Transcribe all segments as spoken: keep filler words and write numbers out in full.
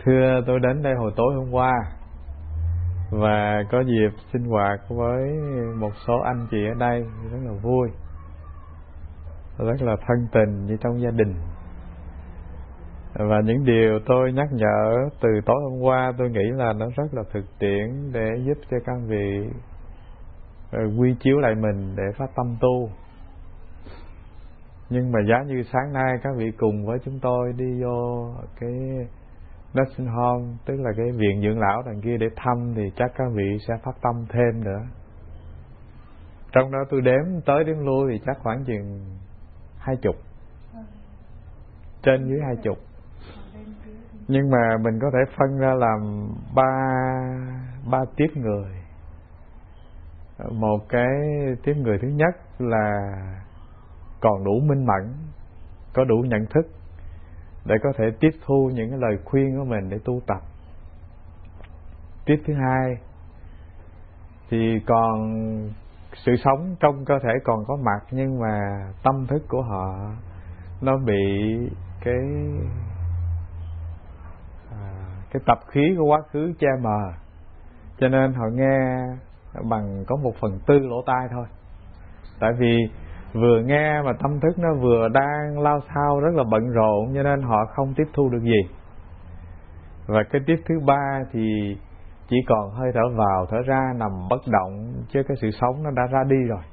Thưa, tôi đến đây hồi tối hôm qua và có dịp sinh hoạt với một số anh chị ở đây, rất là vui, rất là thân tình như trong gia đình. Và những điều tôi nhắc nhở từ tối hôm qua tôi nghĩ là nó rất là thực tiễn để giúp cho các vị quy chiếu lại mình để phát tâm tu. Nhưng mà giá như sáng nay các vị cùng với chúng tôi đi vô cái nursing home, tức là cái viện dưỡng lão đằng kia để thăm, thì chắc các vị sẽ phát tâm thêm nữa. Trong đó tôi đếm tới đếm lui thì chắc khoảng chừng hai chục, trên dưới hai chục. Nhưng mà mình có thể phân ra làm ba ba tiếp người. Một cái tiếp người thứ nhất là còn đủ minh mẫn, có đủ nhận thức để có thể tiếp thu những cái lời khuyên của mình để tu tập. Tiếp thứ hai thì còn sự sống trong cơ thể còn có mặt, nhưng mà tâm thức của họ nó bị cái à, cái tập khí của quá khứ che mờ, cho nên họ nghe bằng có một phần tư lỗ tai thôi. Tại vì vừa nghe mà tâm thức nó vừa đang lao xao rất là bận rộn, cho nên họ không tiếp thu được gì. Và cái tiếp thứ ba thì chỉ còn hơi thở vào thở ra, nằm bất động, chứ cái sự sống nó đã ra đi rồi.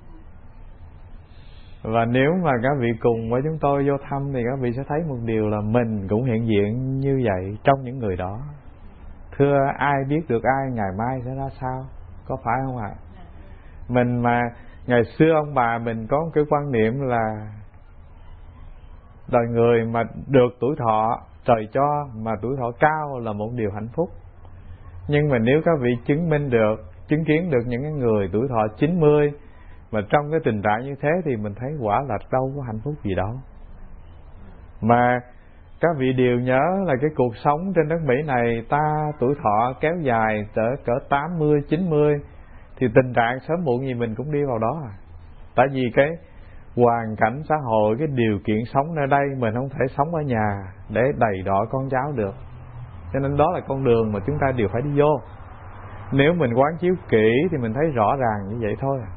Và nếu mà các vị cùng với chúng tôi vô thăm thì các vị sẽ thấy một điều là mình cũng hiện diện như vậy trong những người đó. Thưa, ai biết được ai ngày mai sẽ ra sao, có phải không ạ? Mình mà ngày xưa ông bà mình có một cái quan niệm là đời người mà được tuổi thọ trời cho, mà tuổi thọ cao là một điều hạnh phúc. Nhưng mà nếu các vị chứng minh được, chứng kiến được những cái người tuổi thọ chín mươi mà trong cái tình trạng như thế thì mình thấy quả là đâu có hạnh phúc gì đâu. Mà các vị đều nhớ là cái cuộc sống trên đất Mỹ này, ta tuổi thọ kéo dài cỡ cỡ tám mươi, chín mươi thì tình trạng sớm muộn gì mình cũng đi vào đó à. Tại vì cái hoàn cảnh xã hội, cái điều kiện sống nơi đây, mình không thể sống ở nhà để đầy đọa con cháu được. Cho nên đó là con đường mà chúng ta đều phải đi vô. Nếu mình quán chiếu kỹ thì mình thấy rõ ràng như vậy thôi.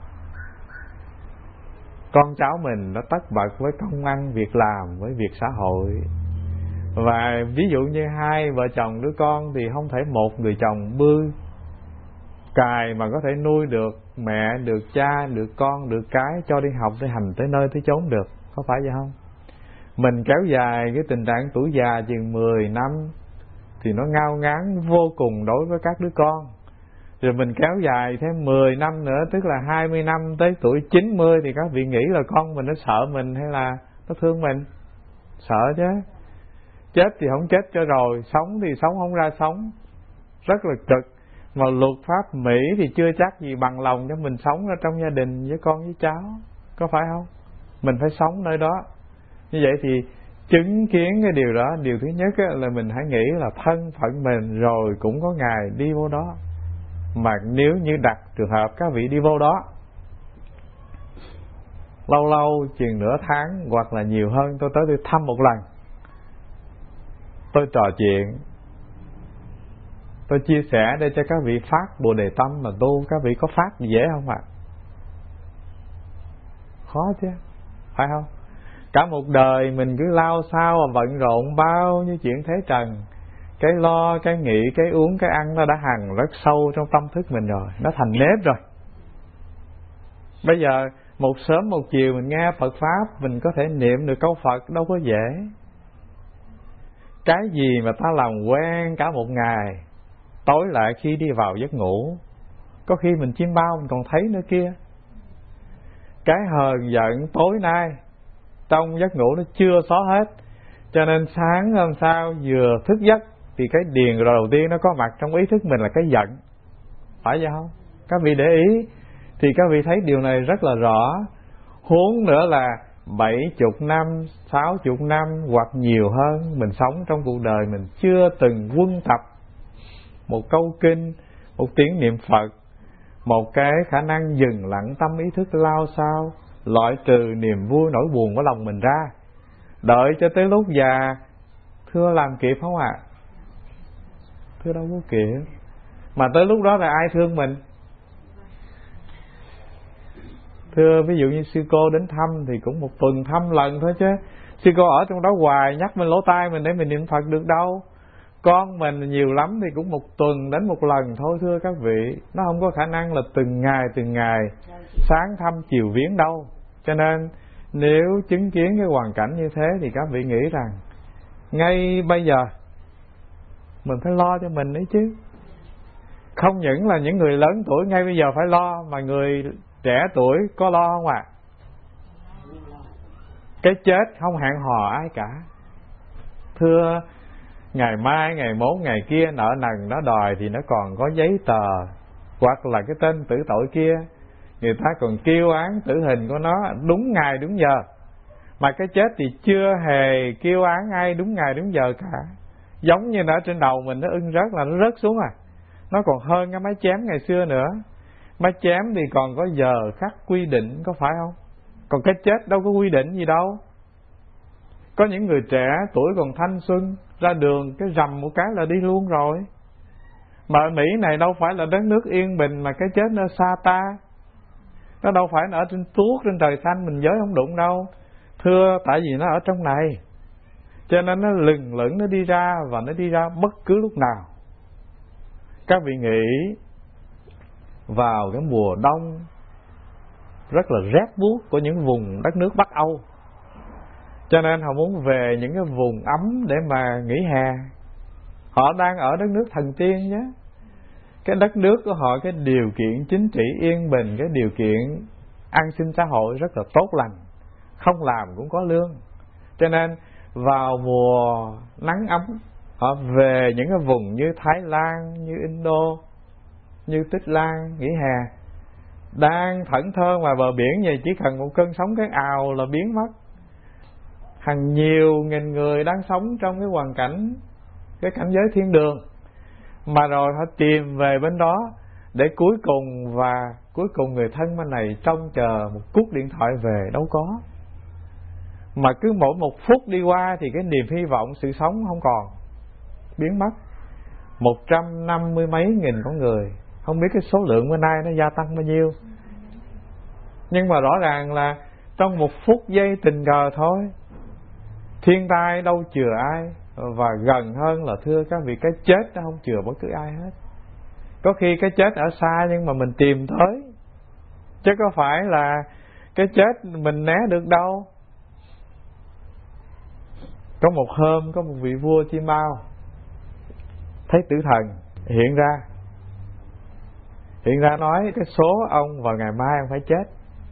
Con cháu mình nó tất bật với công ăn việc làm, với việc xã hội. Và ví dụ như hai vợ chồng đứa con thì không thể một người chồng bươn cài mà có thể nuôi được mẹ, được cha, được con, được cái, cho đi học, đi hành tới nơi tới chốn được. Có phải vậy không? Mình kéo dài cái tình trạng tuổi già chừng mười năm thì nó ngao ngán vô cùng đối với các đứa con. Rồi mình kéo dài thêm mười năm nữa, tức là hai mươi năm tới tuổi chín mươi thì các vị nghĩ là con mình nó sợ mình hay là nó thương mình? Sợ chứ. Chết thì không chết cho rồi, sống thì sống không ra sống. Rất là cực. Mà luật pháp Mỹ thì chưa chắc gì bằng lòng cho mình sống ở trong gia đình với con với cháu. Có phải không? Mình phải sống nơi đó. Như vậy thì chứng kiến cái điều đó, điều thứ nhất là mình hãy nghĩ là thân phận mình rồi cũng có ngày đi vô đó. Mà nếu như đặt trường hợp các vị đi vô đó, lâu lâu chừng nửa tháng hoặc là nhiều hơn, tôi tới tôi thăm một lần, tôi trò chuyện, tôi chia sẻ để cho các vị phát Bồ Đề tâm mà tu. Các vị có phát dễ không ạ? Khó chứ, phải không? Cả một đời mình cứ lao sao và bận rộn bao nhiêu chuyện thế trần. Cái lo, cái nghĩ, cái uống, cái ăn nó đã hằn rất sâu trong tâm thức mình rồi, nó thành nếp rồi. Bây giờ một sớm một chiều mình nghe Phật Pháp, mình có thể niệm được câu Phật đâu có dễ. Cái gì mà ta làm quen cả một ngày, tối lại khi đi vào giấc ngủ, có khi mình chiêm bao mình còn thấy nữa kia. Cái hờn giận tối nay trong giấc ngủ nó chưa xóa hết, cho nên sáng hôm sau vừa thức giấc thì cái điền rồi đầu tiên nó có mặt trong ý thức mình là cái giận. Phải vậy không? Các vị để ý thì các vị thấy điều này rất là rõ. Huống nữa là bảy chục năm, sáu chục năm hoặc nhiều hơn mình sống trong cuộc đời, mình chưa từng quân tập một câu kinh, một tiếng niệm Phật, một cái khả năng dừng lặng tâm ý thức lao sao, loại trừ niềm vui nỗi buồn của lòng mình ra. Đợi cho tới lúc già, thưa làm kịp không ạ? À? Thưa đâu có kịp. Mà tới lúc đó là ai thương mình? Thưa ví dụ như sư cô đến thăm thì cũng một tuần thăm lần thôi chứ. Sư cô ở trong đó hoài nhắc mình lỗ tai mình để mình niệm Phật được đâu. Con mình nhiều lắm thì cũng một tuần đến một lần thôi thưa các vị. Nó không có khả năng là từng ngày từng ngày sáng thăm chiều viếng đâu. Cho nên nếu chứng kiến cái hoàn cảnh như thế thì các vị nghĩ rằng ngay bây giờ mình phải lo cho mình đấy chứ. Không những là những người lớn tuổi ngay bây giờ phải lo, mà người trẻ tuổi có lo không ạ? À? Cái chết không hẹn hò ai cả. Thưa, ngày mai, ngày mốt, ngày kia nợ nần nó đòi thì nó còn có giấy tờ, hoặc là cái tên tử tội kia người ta còn kêu án tử hình của nó đúng ngày đúng giờ. Mà cái chết thì chưa hề kêu án ai đúng ngày đúng giờ cả. Giống như nó ở trên đầu mình nó ưng rớt là nó rớt xuống à. Nó còn hơn cái máy chém ngày xưa nữa. Máy chém thì còn có giờ khắc quy định, có phải không? Còn cái chết đâu có quy định gì đâu. Có những người trẻ tuổi còn thanh xuân ra đường cái rầm một cái là đi luôn rồi. Mà ở Mỹ này đâu phải là đất nước yên bình, mà cái chết nó xa ta. Nó đâu phải nó ở trên tuốt trên trời xanh mình giới không đụng đâu. Thưa, tại vì nó ở trong này, cho nên nó lừng lững nó đi ra, và nó đi ra bất cứ lúc nào. Các vị nghĩ vào cái mùa đông rất là rét buốt của những vùng đất nước Bắc Âu, cho nên họ muốn về những cái vùng ấm để mà nghỉ hè. Họ đang ở đất nước thần tiên nhé. Cái đất nước của họ, cái điều kiện chính trị yên bình, cái điều kiện an sinh xã hội rất là tốt lành, không làm cũng có lương. Cho nên vào mùa nắng ấm, họ về những cái vùng như Thái Lan, như Indo, như Tích Lan nghỉ hè, đang thẫn thơ ngoài bờ biển vậy, chỉ cần một cơn sóng cái ào là biến mất. Hàng nhiều nghìn người đang sống trong cái hoàn cảnh, cái cảnh giới thiên đường, mà rồi họ tìm về bên đó để cuối cùng, và cuối cùng người thân bên này trông chờ một cú điện thoại về đâu có. Mà cứ mỗi một phút đi qua thì cái niềm hy vọng sự sống không còn, biến mất. Một trăm năm mươi mấy nghìn con người, không biết cái số lượng bữa nay nó gia tăng bao nhiêu. Nhưng mà rõ ràng là trong một phút giây tình cờ thôi, thiên tai đâu chừa ai. Và gần hơn là thưa các vị, cái chết nó không chừa bất cứ ai hết. Có khi cái chết ở xa nhưng mà mình tìm tới, chứ có phải là cái chết mình né được đâu. Có một hôm có một vị vua Chi Mao thấy tử thần hiện ra, hiện ra nói cái số ông vào ngày mai ông phải chết.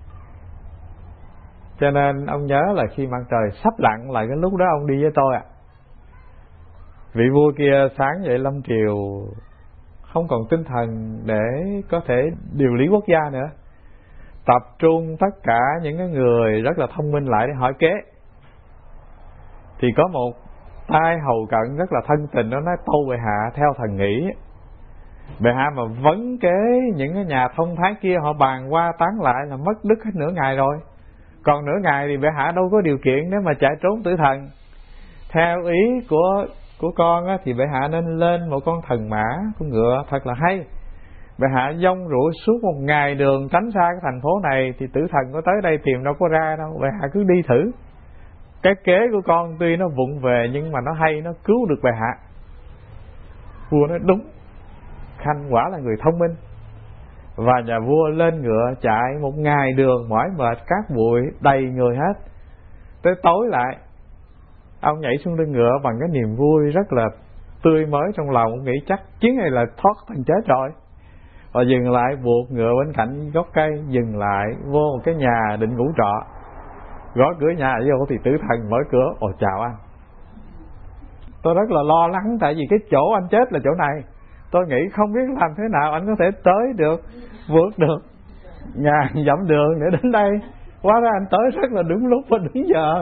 Cho nên ông nhớ là khi mặt trời sắp lặn là cái lúc đó ông đi với tôi ạ. À. Vị vua kia sáng dậy lâm triều không còn tinh thần để có thể điều lý quốc gia nữa, tập trung tất cả những cái người rất là thông minh lại để hỏi kế. Thì có một tai hầu cận rất là thân tình, nó nói: tâu bệ hạ theo thần nghĩ, bệ hạ mà vấn kế những cái nhà thông thái kia, họ bàn qua tán lại là mất đức hết nửa ngày rồi. Còn nửa ngày thì bệ hạ đâu có điều kiện để mà chạy trốn tử thần. Theo ý của của con á, thì bệ hạ nên lên một con thần mã, con ngựa thật là hay. Bệ hạ dông rủi suốt một ngày đường tránh xa cái thành phố này, thì tử thần có tới đây tìm đâu có ra đâu. Bệ hạ cứ đi thử. Cái kế của con tuy nó vụng về nhưng mà nó hay, nó cứu được bệ hạ. Vua nói đúng, Khanh quả là người thông minh. Và nhà vua lên ngựa chạy một ngày đường mỏi mệt, cát bụi đầy người hết. Tới tối lại, ông nhảy xuống lưng ngựa bằng cái niềm vui rất là tươi mới trong lòng, nghĩ chắc chuyến này là thoát thân chết rồi. Và dừng lại, buộc ngựa bên cạnh gốc cây, dừng lại vô một cái nhà định ngủ trọ. Gõ cửa nhà vô thì tử thần mở cửa: ồ chào anh. Tôi rất là lo lắng, tại vì cái chỗ anh chết là chỗ này. Tôi nghĩ không biết làm thế nào anh có thể tới được, vượt được ngàn dặm đường để đến đây. Hóa ra anh tới rất là đúng lúc và đúng giờ.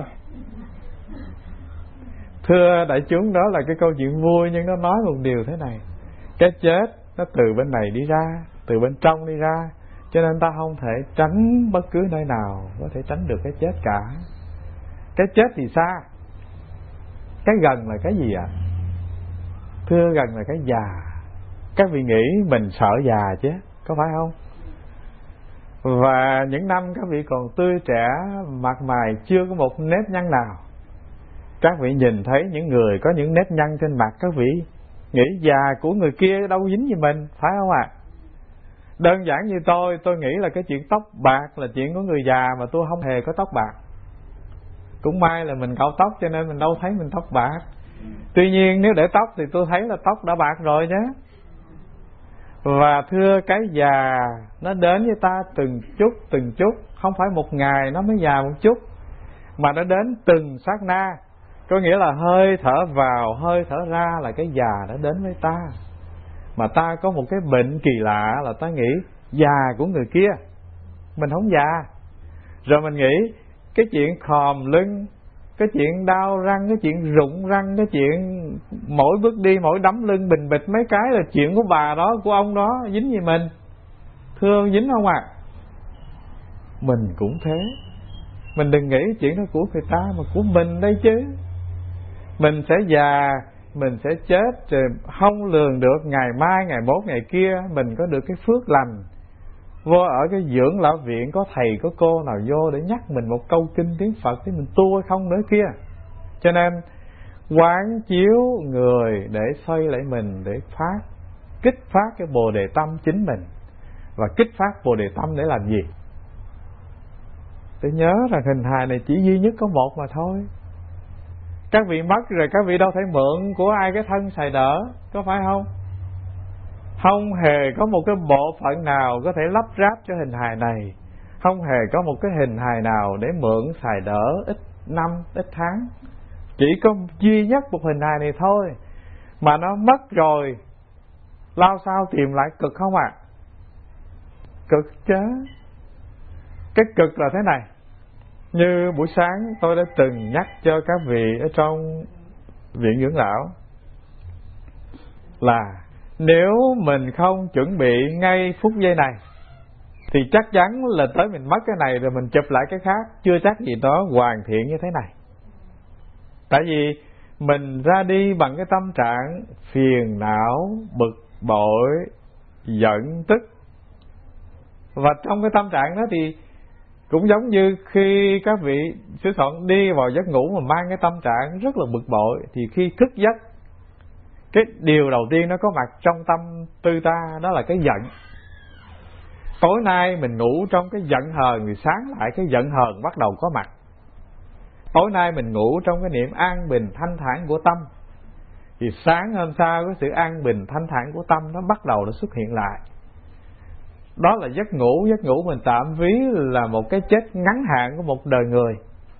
Thưa đại chúng, đó là cái câu chuyện vui, nhưng nó nói một điều thế này: cái chết nó từ bên này đi ra, từ bên trong đi ra, cho nên ta không thể tránh bất cứ nơi nào có thể tránh được cái chết cả. Cái chết thì xa, cái gần là cái gì ạ? À? thưa gần là cái già. Các vị nghĩ mình sợ già chứ, có phải không? Và những năm các vị còn tươi trẻ, mặt mày chưa có một nếp nhăn nào, các vị nhìn thấy những người có những nếp nhăn trên mặt, các vị nghĩ già của người kia đâu dính gì mình, phải không ạ? À? Đơn giản như tôi, tôi nghĩ là cái chuyện tóc bạc là chuyện của người già, mà tôi không hề có tóc bạc. Cũng may là mình cạo tóc cho nên mình đâu thấy mình tóc bạc. Tuy nhiên nếu để tóc thì tôi thấy là tóc đã bạc rồi nhé. Và thưa, cái già nó đến với ta từng chút từng chút, không phải một ngày nó mới già một chút, mà nó đến từng sát na. Có nghĩa là hơi thở vào, hơi thở ra là cái già đã đến với ta. Mà ta có một cái bệnh kỳ lạ là ta nghĩ già của người kia, mình không già. Rồi mình nghĩ cái chuyện khòm lưng, cái chuyện đau răng, cái chuyện rụng răng, cái chuyện mỗi bước đi mỗi đấm lưng bình bịch mấy cái là chuyện của bà đó, của ông đó, dính gì mình? Thưa, dính không ạ? À? Mình cũng thế. Mình đừng nghĩ chuyện đó của người ta mà của mình đây chứ. Mình sẽ già, mình sẽ chết, rồi không lường được ngày mai, ngày mốt, ngày kia mình có được cái phước lành. Vô ở cái dưỡng lão viện có thầy có cô nào vô để nhắc mình một câu kinh tiếng Phật thì mình tu hay không nữa kia. Cho nên quán chiếu người để xoay lại mình, để phát kích phát cái bồ đề tâm chính mình. Và kích phát bồ đề tâm để làm gì? Để nhớ rằng hình hài này chỉ duy nhất có một mà thôi. Các vị mất rồi các vị đâu thể mượn của ai cái thân xài đỡ, có phải không? Không hề có một cái bộ phận nào có thể lắp ráp cho hình hài này. Không hề có một cái hình hài nào để mượn xài đỡ ít năm, ít tháng. Chỉ có duy nhất một hình hài này thôi. Mà nó mất rồi, lao sao tìm lại cực không ạ? À? Cực chứ. Cái cực là thế này. Như buổi sáng tôi đã từng nhắc cho các vị ở trong viện dưỡng lão là nếu mình không chuẩn bị ngay phút giây này thì chắc chắn là tới mình mất cái này rồi mình chụp lại cái khác, chưa chắc gì đó hoàn thiện như thế này. Tại vì mình ra đi bằng cái tâm trạng phiền não, bực bội, giận tức. Và trong cái tâm trạng đó thì cũng giống như khi các vị Sư Thuận đi vào giấc ngủ mà mang cái tâm trạng rất là bực bội, thì khi thức giấc, cái điều đầu tiên nó có mặt trong tâm tư ta đó là cái giận. Tối nay mình ngủ trong cái giận hờn thì sáng lại cái giận hờn bắt đầu có mặt. Tối nay mình ngủ trong cái niệm an bình thanh thản của tâm thì sáng hôm sau cái sự an bình thanh thản của tâm nó bắt đầu nó xuất hiện lại. Đó là giấc ngủ. Giấc ngủ mình tạm ví là một cái chết ngắn hạn của một đời người.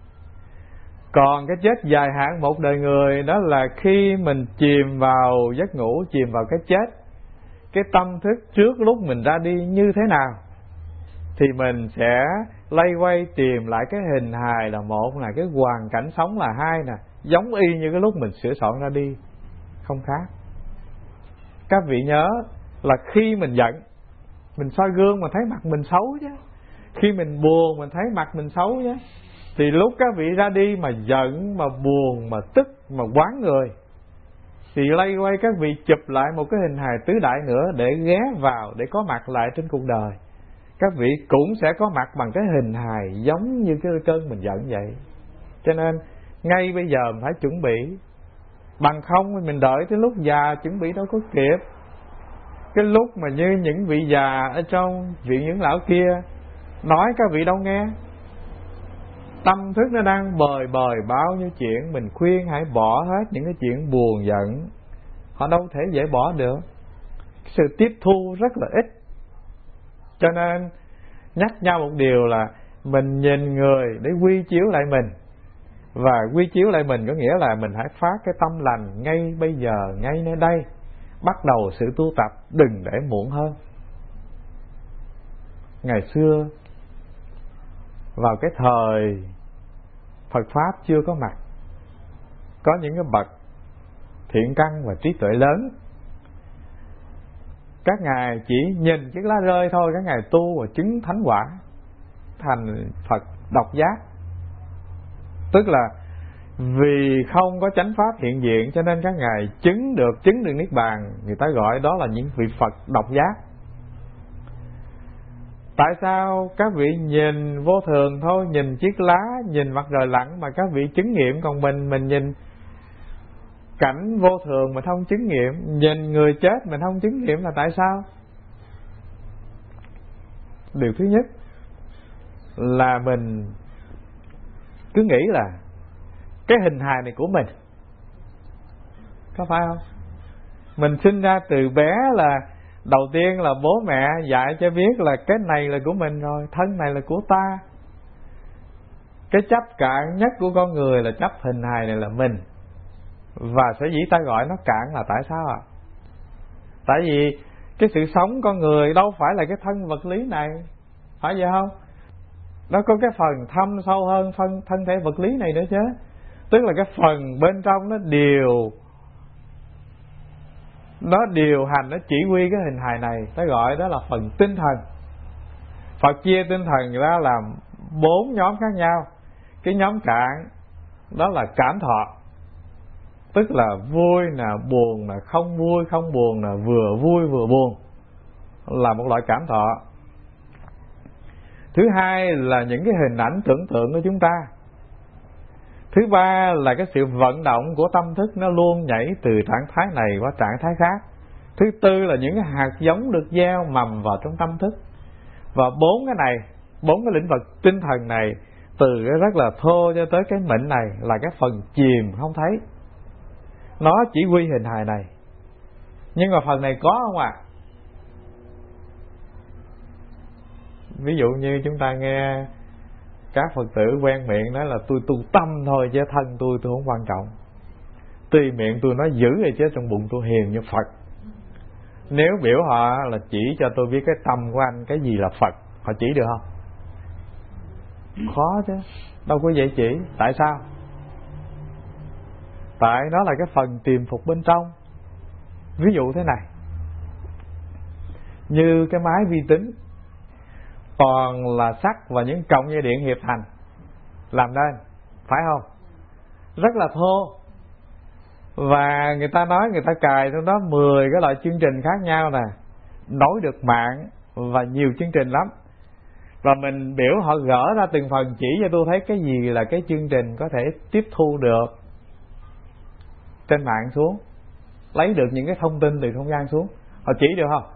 Còn cái chết dài hạn một đời người đó là khi mình chìm vào giấc ngủ, chìm vào cái chết, cái tâm thức trước lúc mình ra đi như thế nào thì mình sẽ lay quay tìm lại cái hình hài là một nè, cái hoàn cảnh sống là hai nè, giống y như cái lúc mình sửa soạn ra đi, không khác. Các vị nhớ là khi mình giận, mình soi gương mà thấy mặt mình xấu chứ. Khi mình buồn mình thấy mặt mình xấu chứ. Thì lúc các vị ra đi mà giận, mà buồn, mà tức, mà quán người thì lay quay các vị chụp lại một cái hình hài tứ đại nữa để ghé vào, để có mặt lại trên cuộc đời. Các vị cũng sẽ có mặt bằng cái hình hài giống như cái cơn mình giận vậy. Cho nên ngay bây giờ mình phải chuẩn bị. Bằng không mình đợi tới lúc già chuẩn bị đâu có kịp. Cái lúc mà như những vị già ở trong viện dưỡng lão kia nói các vị đâu nghe. Tâm thức nó đang bời bời bao nhiêu chuyện, mình khuyên hãy bỏ hết những cái chuyện buồn giận, họ đâu thể dễ bỏ được. Sự tiếp thu rất là ít. Cho nên nhắc nhau một điều là mình nhìn người để quy chiếu lại mình. Và quy chiếu lại mình có nghĩa là mình hãy phát cái tâm lành ngay bây giờ, ngay nơi đây. Bắt đầu sự tu tập, đừng để muộn hơn. Ngày xưa vào cái thời Phật Pháp chưa có mặt, có những cái bậc thiện căn và trí tuệ lớn, các ngài chỉ nhìn chiếc lá rơi thôi, các ngài tu và chứng thánh quả, thành Phật độc giác. Tức là Vì không có chánh pháp hiện diện cho nên các ngài chứng được chứng được niết bàn. Người ta gọi đó là những vị Phật độc giác. Tại sao các vị nhìn vô thường thôi, nhìn chiếc lá, nhìn mặt trời lặn mà các vị chứng nghiệm, còn mình mình nhìn cảnh vô thường mình không chứng nghiệm, nhìn người chết mình không chứng nghiệm là tại sao? Điều thứ nhất là mình cứ nghĩ là cái hình hài này của mình, có phải không? Mình sinh ra từ bé là đầu tiên là bố mẹ dạy cho biết là cái này là của mình rồi, thân này là của ta. Cái chấp cạn nhất của con người là chấp hình hài này là mình. Và sở dĩ ta gọi nó cạn là tại sao ạ? À? Tại vì cái sự sống con người đâu phải là cái thân vật lý này, phải vậy không? Nó có cái phần thâm sâu hơn thân, thân thể vật lý này nữa chứ. Tức là cái phần bên trong nó điều Nó điều hành, nó chỉ huy cái hình hài này. Ta gọi đó là phần tinh thần. Phật chia tinh thần ra làm bốn nhóm khác nhau. Cái nhóm cạn đó là cảm thọ, tức là vui nè, buồn nè, không vui không buồn nè, vừa vui vừa buồn, là một loại cảm thọ. Thứ hai là những cái hình ảnh tưởng tượng của chúng ta. Thứ ba là cái sự vận động của tâm thức, nó luôn nhảy từ trạng thái này qua trạng thái khác. Thứ tư là những cái hạt giống được gieo mầm vào trong tâm thức. Và bốn cái này, bốn cái lĩnh vực tinh thần này, từ cái rất là thô cho tới cái mịn này, là cái phần chìm không thấy. Nó chỉ huy hình hài này. Nhưng mà phần này có không ạ? À? Ví dụ như chúng ta nghe các Phật tử quen miệng nói là tôi tu tâm thôi chứ thân tôi tôi không quan trọng. Tuy miệng tôi nói dữ rồi chứ trong bụng tôi hiền như Phật. Nếu biểu họ là chỉ cho tôi biết cái tâm của anh cái gì là Phật, họ chỉ được không? Khó chứ, đâu có dễ chỉ. Tại sao? Tại nó là cái phần tiềm phục bên trong. Ví dụ thế này, như cái máy vi tính toàn là sắt và những cộng dây điện hiệp thành làm nên, phải không? Rất là thô. Và người ta nói người ta cài trong đó mười cái loại chương trình khác nhau nè, nối được mạng và nhiều chương trình lắm. Và mình biểu họ gỡ ra từng phần chỉ cho tôi thấy cái gì là cái chương trình có thể tiếp thu được trên mạng xuống, lấy được những cái thông tin từ không gian xuống. Họ chỉ được không?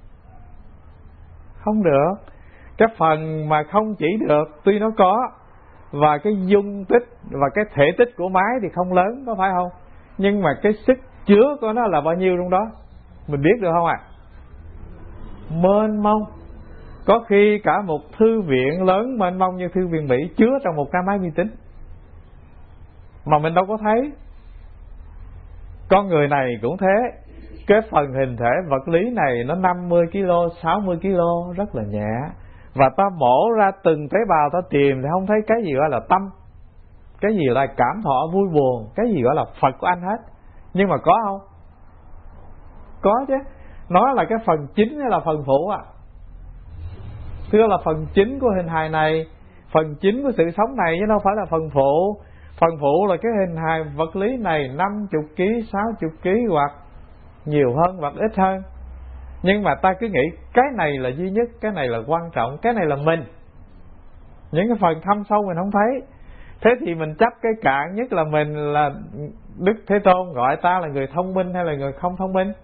Không được. Cái phần mà không chỉ được tuy nó có, và cái dung tích và cái thể tích của máy thì không lớn, có phải không? Nhưng mà cái sức chứa của nó là bao nhiêu trong đó, mình biết được không ạ? À? Mênh mông. Có khi cả một thư viện lớn mênh mông như thư viện Mỹ chứa trong một cái máy vi tính mà mình đâu có thấy. Con người này cũng thế. Cái phần hình thể vật lý này nó năm mươi ki lô, sáu mươi ki lô, rất là nhẹ. Và ta mổ ra từng tế bào ta tìm thì không thấy cái gì gọi là tâm, cái gì là cảm thọ vui buồn, cái gì gọi là Phật của anh hết. Nhưng mà có không? Có chứ. Nó là cái phần chính hay là phần phụ à? Thưa là phần chính của hình hài này, phần chính của sự sống này, chứ đâu phải là phần phụ. Phần phụ là cái hình hài vật lý này năm mươi ki, sáu mươi ki hoặc nhiều hơn hoặc ít hơn. Nhưng mà ta cứ nghĩ cái này là duy nhất, cái này là quan trọng, cái này là mình. Những cái phần thâm sâu mình không thấy. Thế thì mình chấp cái cạn nhất là mình là Đức Thế Tôn gọi ta là người thông minh hay là người không thông minh?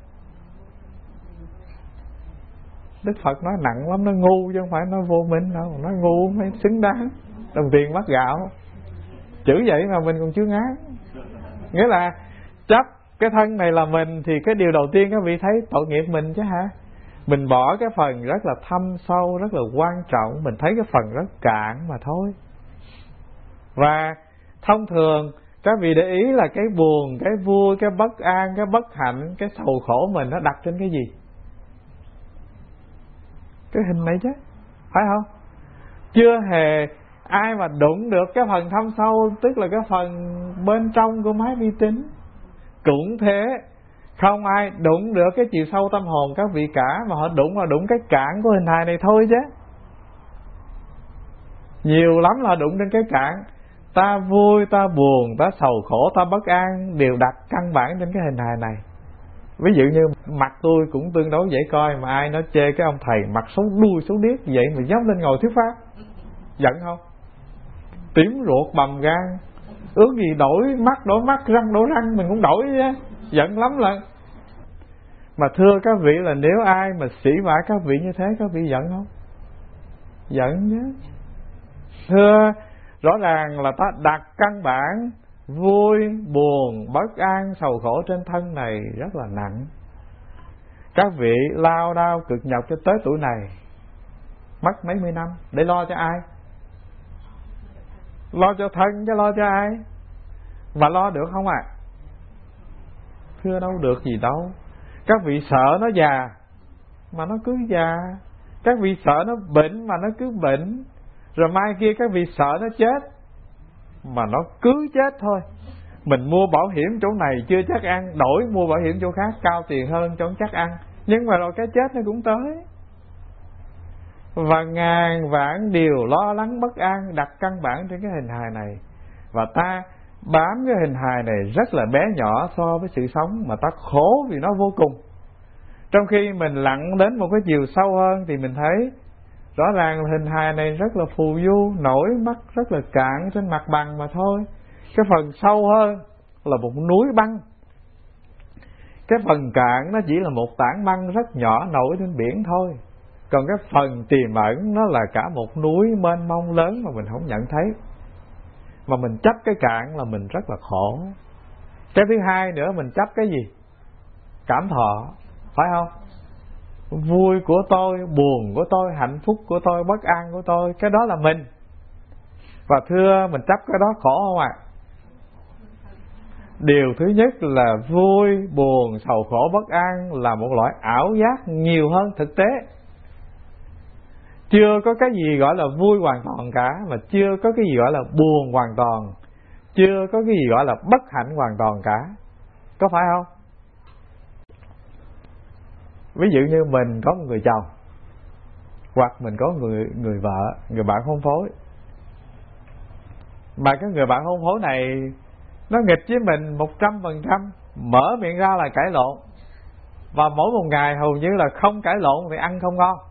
Đức Phật nói nặng lắm, nó ngu chứ không phải nó vô minh đâu. Nó ngu mới xứng đáng đồng tiền bát gạo. Chữ vậy mà mình còn chưa ngán. Nghĩa là chấp cái thân này là mình thì cái điều đầu tiên các vị thấy tội nghiệp mình chứ hả? Mình bỏ cái phần rất là thâm sâu, rất là quan trọng, mình thấy cái phần rất cạn mà thôi. Và thông thường các vị để ý là cái buồn, cái vui, cái bất an, cái bất hạnh, cái sầu khổ mình nó đặt trên cái gì? Cái hình này chứ, phải không? Chưa hề ai mà đụng được cái phần thâm sâu, tức là cái phần bên trong của máy vi tính. Cũng thế, không ai đụng được cái chiều sâu tâm hồn các vị cả, mà họ đụng là đụng cái cạn của hình hài này thôi chứ. Nhiều lắm là đụng trên cái cạn. Ta vui, ta buồn, ta sầu khổ, ta bất an đều đặt căn bản trên cái hình hài này. Ví dụ như mặt tôi cũng tương đối dễ coi, mà ai nói chê cái ông thầy mặt xấu đuôi xấu điếc vậy mà dám lên ngồi thuyết pháp, giận không? Tím ruột bầm gan, ước gì đổi mắt đổi mắt, răng đổi răng mình cũng đổi chứ, giận lắm lần. Mà thưa các vị là nếu ai mà sỉ vả các vị như thế, các vị giận không? Giận chứ. Thưa, rõ ràng là ta đặt căn bản vui, buồn, bất an, sầu khổ trên thân này rất là nặng. Các vị lao đao cực nhọc cho tới tuổi này, mất mấy mươi năm để lo cho ai? Lo cho thân chứ lo cho ai? Mà lo được không ạ? À? Thưa đâu được gì đâu. Các vị sợ nó già mà nó cứ già, các vị sợ nó bệnh mà nó cứ bệnh, rồi mai kia các vị sợ nó chết mà nó cứ chết thôi. Mình mua bảo hiểm chỗ này chưa chắc ăn, đổi mua bảo hiểm chỗ khác cao tiền hơn cho chắc ăn, nhưng mà rồi cái chết nó cũng tới. Và ngàn vạn điều lo lắng bất an đặt căn bản trên cái hình hài này. Và ta bám cái hình hài này rất là bé nhỏ so với sự sống, mà ta khổ vì nó vô cùng. Trong khi mình lặn đến một cái chiều sâu hơn thì mình thấy rõ ràng là hình hài này rất là phù du, nổi mắt rất là cạn trên mặt bằng mà thôi. Cái phần sâu hơn là một núi băng, cái phần cạn nó chỉ là một tảng băng rất nhỏ nổi trên biển thôi. Còn cái phần tiềm ẩn nó là cả một núi mênh mông lớn mà mình không nhận thấy. Mà mình chấp cái cạn là mình rất là khổ. Cái thứ hai nữa, mình chấp cái gì? Cảm thọ, phải không? Vui của tôi, buồn của tôi, hạnh phúc của tôi, bất an của tôi, cái đó là mình. Và thưa, mình chấp cái đó khổ không ạ? À? Điều thứ nhất là vui, buồn, sầu khổ, bất an là một loại ảo giác nhiều hơn thực tế. Chưa có cái gì gọi là vui hoàn toàn cả, mà chưa có cái gì gọi là buồn hoàn toàn, chưa có cái gì gọi là bất hạnh hoàn toàn cả. Có phải không? Ví dụ như mình có một người chồng, hoặc mình có người người vợ, người bạn hôn phối, mà cái người bạn hôn phối này nó nghịch với mình một trăm phần trăm, mở miệng ra là cãi lộn, và mỗi một ngày hầu như là không cãi lộn thì ăn không ngon.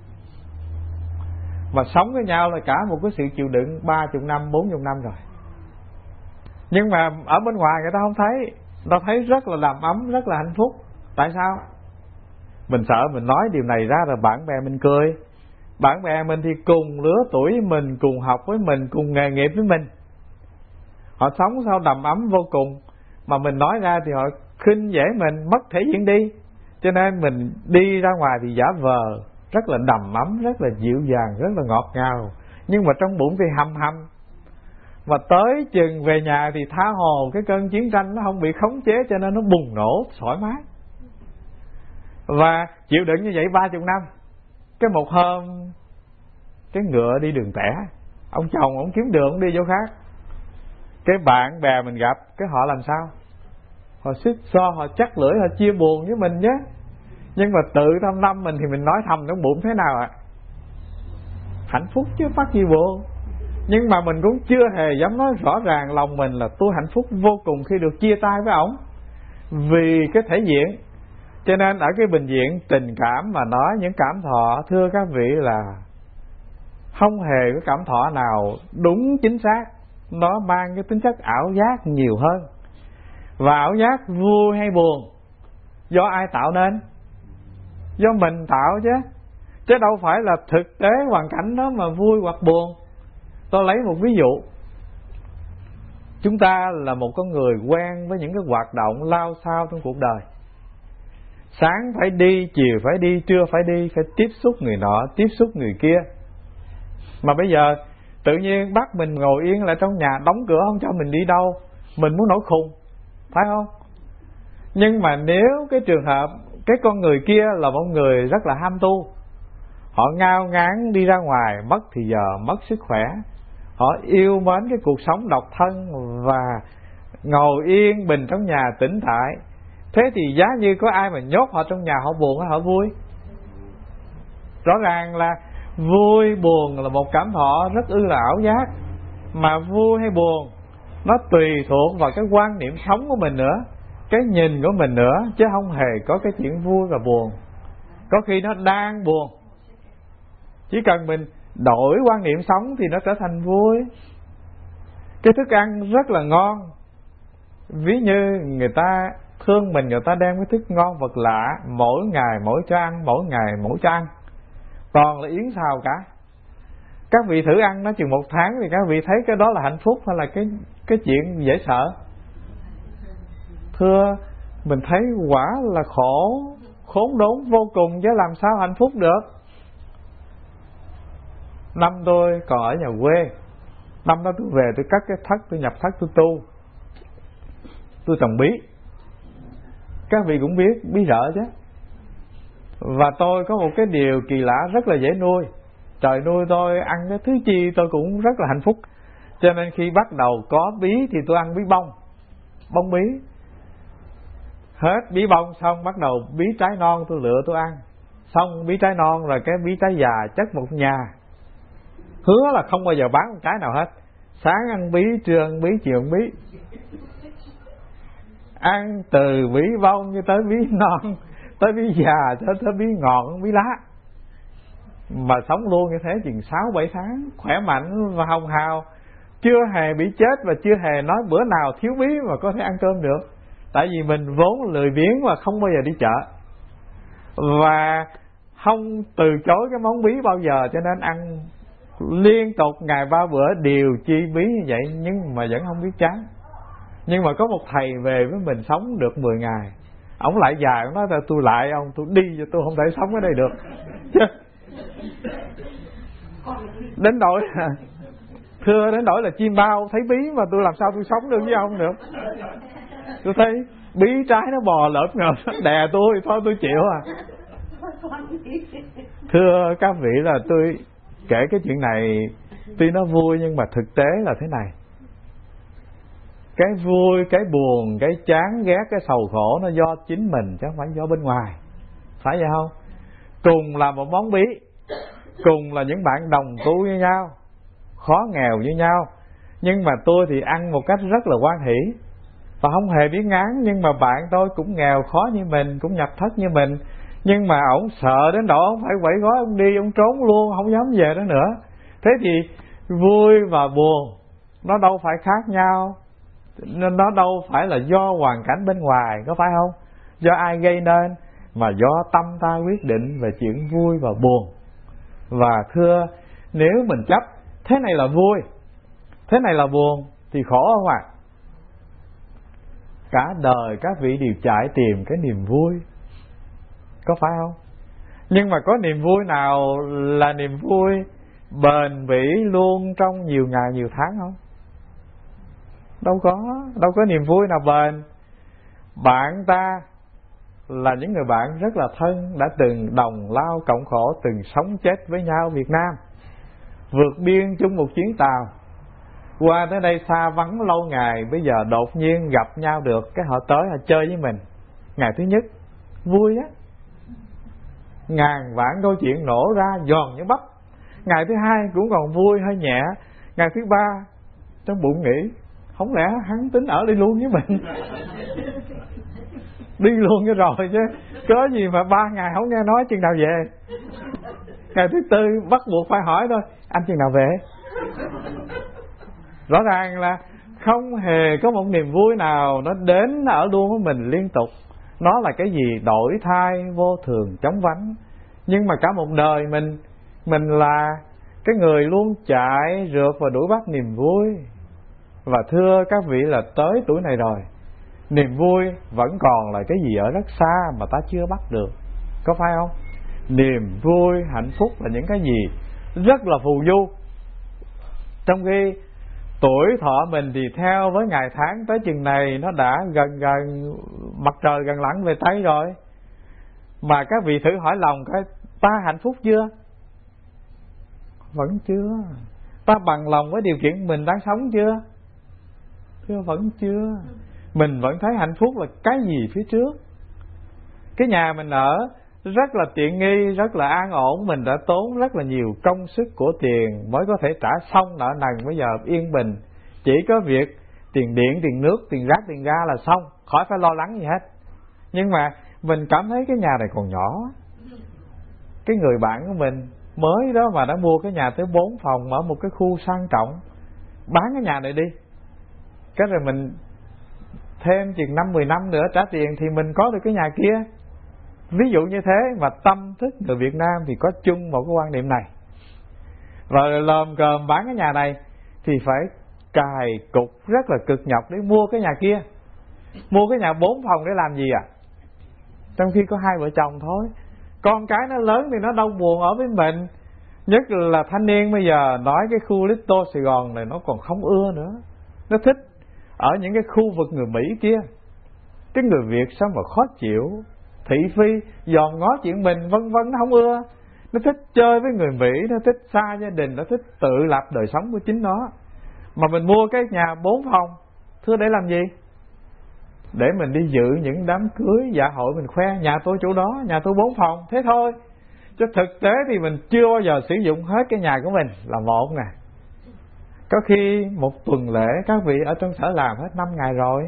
Mà sống với nhau là cả một cái sự chịu đựng ba chục năm, bốn chục năm rồi. Nhưng mà ở bên ngoài người ta không thấy, người ta thấy rất là đầm ấm, rất là hạnh phúc. Tại sao? Mình sợ mình nói điều này ra rồi bạn bè mình cười. Bạn bè mình thì cùng lứa tuổi với mình, cùng học với mình, cùng nghề nghiệp với mình, họ sống sao đầm ấm vô cùng. Mà mình nói ra thì họ khinh dễ mình, mất thể diện đi. Cho nên mình đi ra ngoài thì giả vờ rất là đầm ấm, rất là dịu dàng, rất là ngọt ngào, nhưng mà trong bụng thì hầm hầm. Mà tới chừng về nhà thì tha hồ cái cơn chiến tranh nó không bị khống chế, cho nên nó bùng nổ thoải mái. Và chịu đựng như vậy ba chục năm. Cái một hôm cái ngựa đi đường tẻ, ông chồng ông kiếm đường ông đi chỗ khác, cái bạn bè mình gặp, cái họ làm sao? Họ xích xo, họ chắc lưỡi, họ chia buồn với mình nhé. Nhưng mà tự trong tâm mình thì mình nói thầm trong bụng thế nào ạ? À? Hạnh phúc chứ mắc gì buồn. Nhưng mà mình cũng chưa hề dám nói rõ ràng lòng mình là tôi hạnh phúc vô cùng khi được chia tay với ổng, vì cái thể diện. Cho nên ở cái bình diện tình cảm mà nói những cảm thọ, thưa các vị là không hề có cảm thọ nào đúng chính xác. Nó mang cái tính chất ảo giác nhiều hơn. Và ảo giác vui hay buồn do ai tạo nên? Do mình tạo chứ. Chứ đâu phải là thực tế hoàn cảnh đó mà vui hoặc buồn. Tôi lấy một ví dụ. Chúng ta là một con người quen với những cái hoạt động lao sao trong cuộc đời. Sáng phải đi, chiều phải đi, trưa phải đi, phải tiếp xúc người nọ, tiếp xúc người kia. Mà bây giờ tự nhiên bắt mình ngồi yên lại trong nhà, đóng cửa không cho mình đi đâu, mình muốn nổi khùng, phải không? Nhưng mà nếu cái trường hợp cái con người kia là một người rất là ham tu, họ ngao ngán đi ra ngoài, mất thì giờ, mất sức khỏe, họ yêu mến cái cuộc sống độc thân và ngồi yên bình trong nhà tĩnh tại. Thế thì giá như có ai mà nhốt họ trong nhà, họ buồn hay họ vui? Rõ ràng là vui buồn là một cảm thọ rất ư là ảo giác. Mà vui hay buồn nó tùy thuộc vào cái quan niệm sống của mình nữa, cái nhìn của mình nữa, chứ không hề có cái chuyện vui và buồn. Có khi nó đang buồn, chỉ cần mình đổi quan niệm sống thì nó trở thành vui. Cái thức ăn rất là ngon, ví như người ta thương mình, người ta đem cái thức ngon vật lạ, mỗi ngày mỗi cho ăn, mỗi ngày mỗi cho ăn, toàn là yến xào cả. Các vị thử ăn nó chừng một tháng thì các vị thấy cái đó là hạnh phúc hay là cái cái chuyện dễ sợ? Thưa, mình thấy quả là khổ, khốn đốn vô cùng, chứ làm sao hạnh phúc được. Năm tôi còn ở nhà quê, năm đó tôi về tôi cắt cái thất, tôi nhập thất tôi tu. Tôi trồng bí, các vị cũng biết bí rợ chứ. Và tôi có một cái điều kỳ lạ rất là dễ nuôi. Trời nuôi tôi ăn cái thứ chi tôi cũng rất là hạnh phúc. Cho nên khi bắt đầu có bí thì tôi ăn bí bông, bông bí. Hết bí bông xong bắt đầu bí trái non tôi lựa tôi ăn. Xong bí trái non rồi cái bí trái già chất một nhà. Hứa là không bao giờ bán một cái nào hết. Sáng ăn bí, trưa ăn bí, chiều ăn bí. Ăn từ bí bông cho tới bí non, tới bí già cho tới bí ngọt, bí lá. Mà sống luôn như thế chừng sáu bảy tháng, khỏe mạnh và hồng hào, chưa hề bị chết và chưa hề nói bữa nào thiếu bí mà có thể ăn cơm được. Tại vì mình vốn lười biếng và không bao giờ đi chợ, và không từ chối cái món bí bao giờ, cho nên ăn liên tục ngày ba bữa đều chi bí như vậy, nhưng mà vẫn không biết chán. Nhưng mà có một thầy về với mình sống được mười ngày, ổng lại dài, ổng nói tôi lại ông, tôi đi cho tôi không thể sống ở đây được. Đến nỗi thưa đến nỗi là chim bao thấy bí mà tôi làm sao tôi sống được với ông được. Tôi thấy bí trái nó bò lởm ngợp nó đè tôi, thôi tôi chịu à. Thưa các vị là tôi kể cái chuyện này tuy nó vui nhưng mà thực tế là thế này. Cái vui, cái buồn, cái chán ghét, cái sầu khổ nó do chính mình chứ không phải do bên ngoài. Phải vậy không? Cùng là một món bí, cùng là những bạn đồng tu với nhau, khó nghèo với nhau, nhưng mà tôi thì ăn một cách rất là hoan hỷ và không hề biết ngán. Nhưng mà bạn tôi cũng nghèo khó như mình, cũng nhập thất như mình, nhưng mà ổng sợ đến độ ông phải quẩy gói ông đi, ông trốn luôn, không dám về đó nữa. Thế thì vui và buồn nó đâu phải khác nhau, nên nó đâu phải là do hoàn cảnh bên ngoài, có phải không? Do ai gây nên, mà do tâm ta quyết định về chuyện vui và buồn. Và thưa, nếu mình chấp thế này là vui, thế này là buồn thì khổ không ạ? À? Cả đời các vị đều chạy tìm cái niềm vui, có phải không? Nhưng mà có niềm vui nào là niềm vui bền bỉ luôn trong nhiều ngày nhiều tháng không? Đâu có, đâu có niềm vui nào bền. Bạn ta là những người bạn rất là thân, đã từng đồng lao cộng khổ, từng sống chết với nhau Việt Nam, vượt biên chung một chuyến tàu, qua tới đây xa vắng lâu ngày, bây giờ đột nhiên gặp nhau được, cái họ tới họ chơi với mình. Ngày thứ nhất vui á, ngàn vạn câu chuyện nổ ra giòn như bắp. Ngày thứ hai cũng còn vui hơi nhẹ. Ngày thứ ba trong bụng nghĩ không lẽ hắn tính ở đây luôn với mình đi luôn cái rồi chứ, cớ gì mà ba ngày không nghe nói chừng nào về. Ngày thứ tư bắt buộc phải hỏi thôi, anh chừng nào về. Rõ ràng là không hề có một niềm vui nào nó đến ở luôn với mình liên tục. Nó là cái gì đổi thay vô thường chóng vánh. Nhưng mà cả một đời mình Mình là cái người luôn chạy rượt và đuổi bắt niềm vui. Và thưa các vị là tới tuổi này rồi, niềm vui vẫn còn là cái gì ở rất xa mà ta chưa bắt được, có phải không? Niềm vui, hạnh phúc là những cái gì rất là phù du, trong khi tuổi thọ mình thì theo với ngày tháng tới chừng này nó đã gần gần mặt trời gần lặn về Tây rồi. Mà các vị thử hỏi lòng coi, ta hạnh phúc chưa? Vẫn chưa. Ta bằng lòng với điều kiện mình đang sống chưa? Thưa vẫn chưa. Mình vẫn thấy hạnh phúc là cái gì phía trước. Cái nhà mình ở rất là tiện nghi, rất là an ổn. Mình đã tốn rất là nhiều công sức của tiền mới có thể trả xong nợ nần. Bây giờ yên bình, chỉ có việc tiền điện, tiền nước, tiền rác, tiền ga là xong, khỏi phải lo lắng gì hết. Nhưng mà mình cảm thấy cái nhà này còn nhỏ. Cái người bạn của mình mới đó mà đã mua cái nhà tới bốn phòng ở một cái khu sang trọng, bán cái nhà này đi, cái rồi mình thêm chừng năm mười năm nữa trả tiền thì mình có được cái nhà kia. Ví dụ như thế. Mà tâm thức người Việt Nam thì có chung một cái quan niệm này. Và lồm cồm bán cái nhà này thì phải cài cục rất là cực nhọc để mua cái nhà kia. Mua cái nhà bốn phòng để làm gì à? Trong khi có hai vợ chồng thôi. Con cái nó lớn thì nó đâu buồn ở với mình. Nhất là thanh niên bây giờ nói cái khu Little Sài Gòn này nó còn không ưa nữa. Nó thích ở những cái khu vực người Mỹ kia. Cái người Việt sao mà khó chịu, thị phi, dòm ngó chuyện mình vân vân, nó không ưa. Nó thích chơi với người Mỹ, nó thích xa gia đình, nó thích tự lập đời sống của chính nó. Mà mình mua cái nhà bốn phòng, thưa để làm gì? Để mình đi dự những đám cưới dạ hội, mình khoe nhà tôi chỗ đó, nhà tôi bốn phòng, thế thôi. Chứ thực tế thì mình chưa bao giờ sử dụng hết cái nhà của mình là một nè. Có khi một tuần lễ các vị ở trong sở làm hết năm ngày rồi.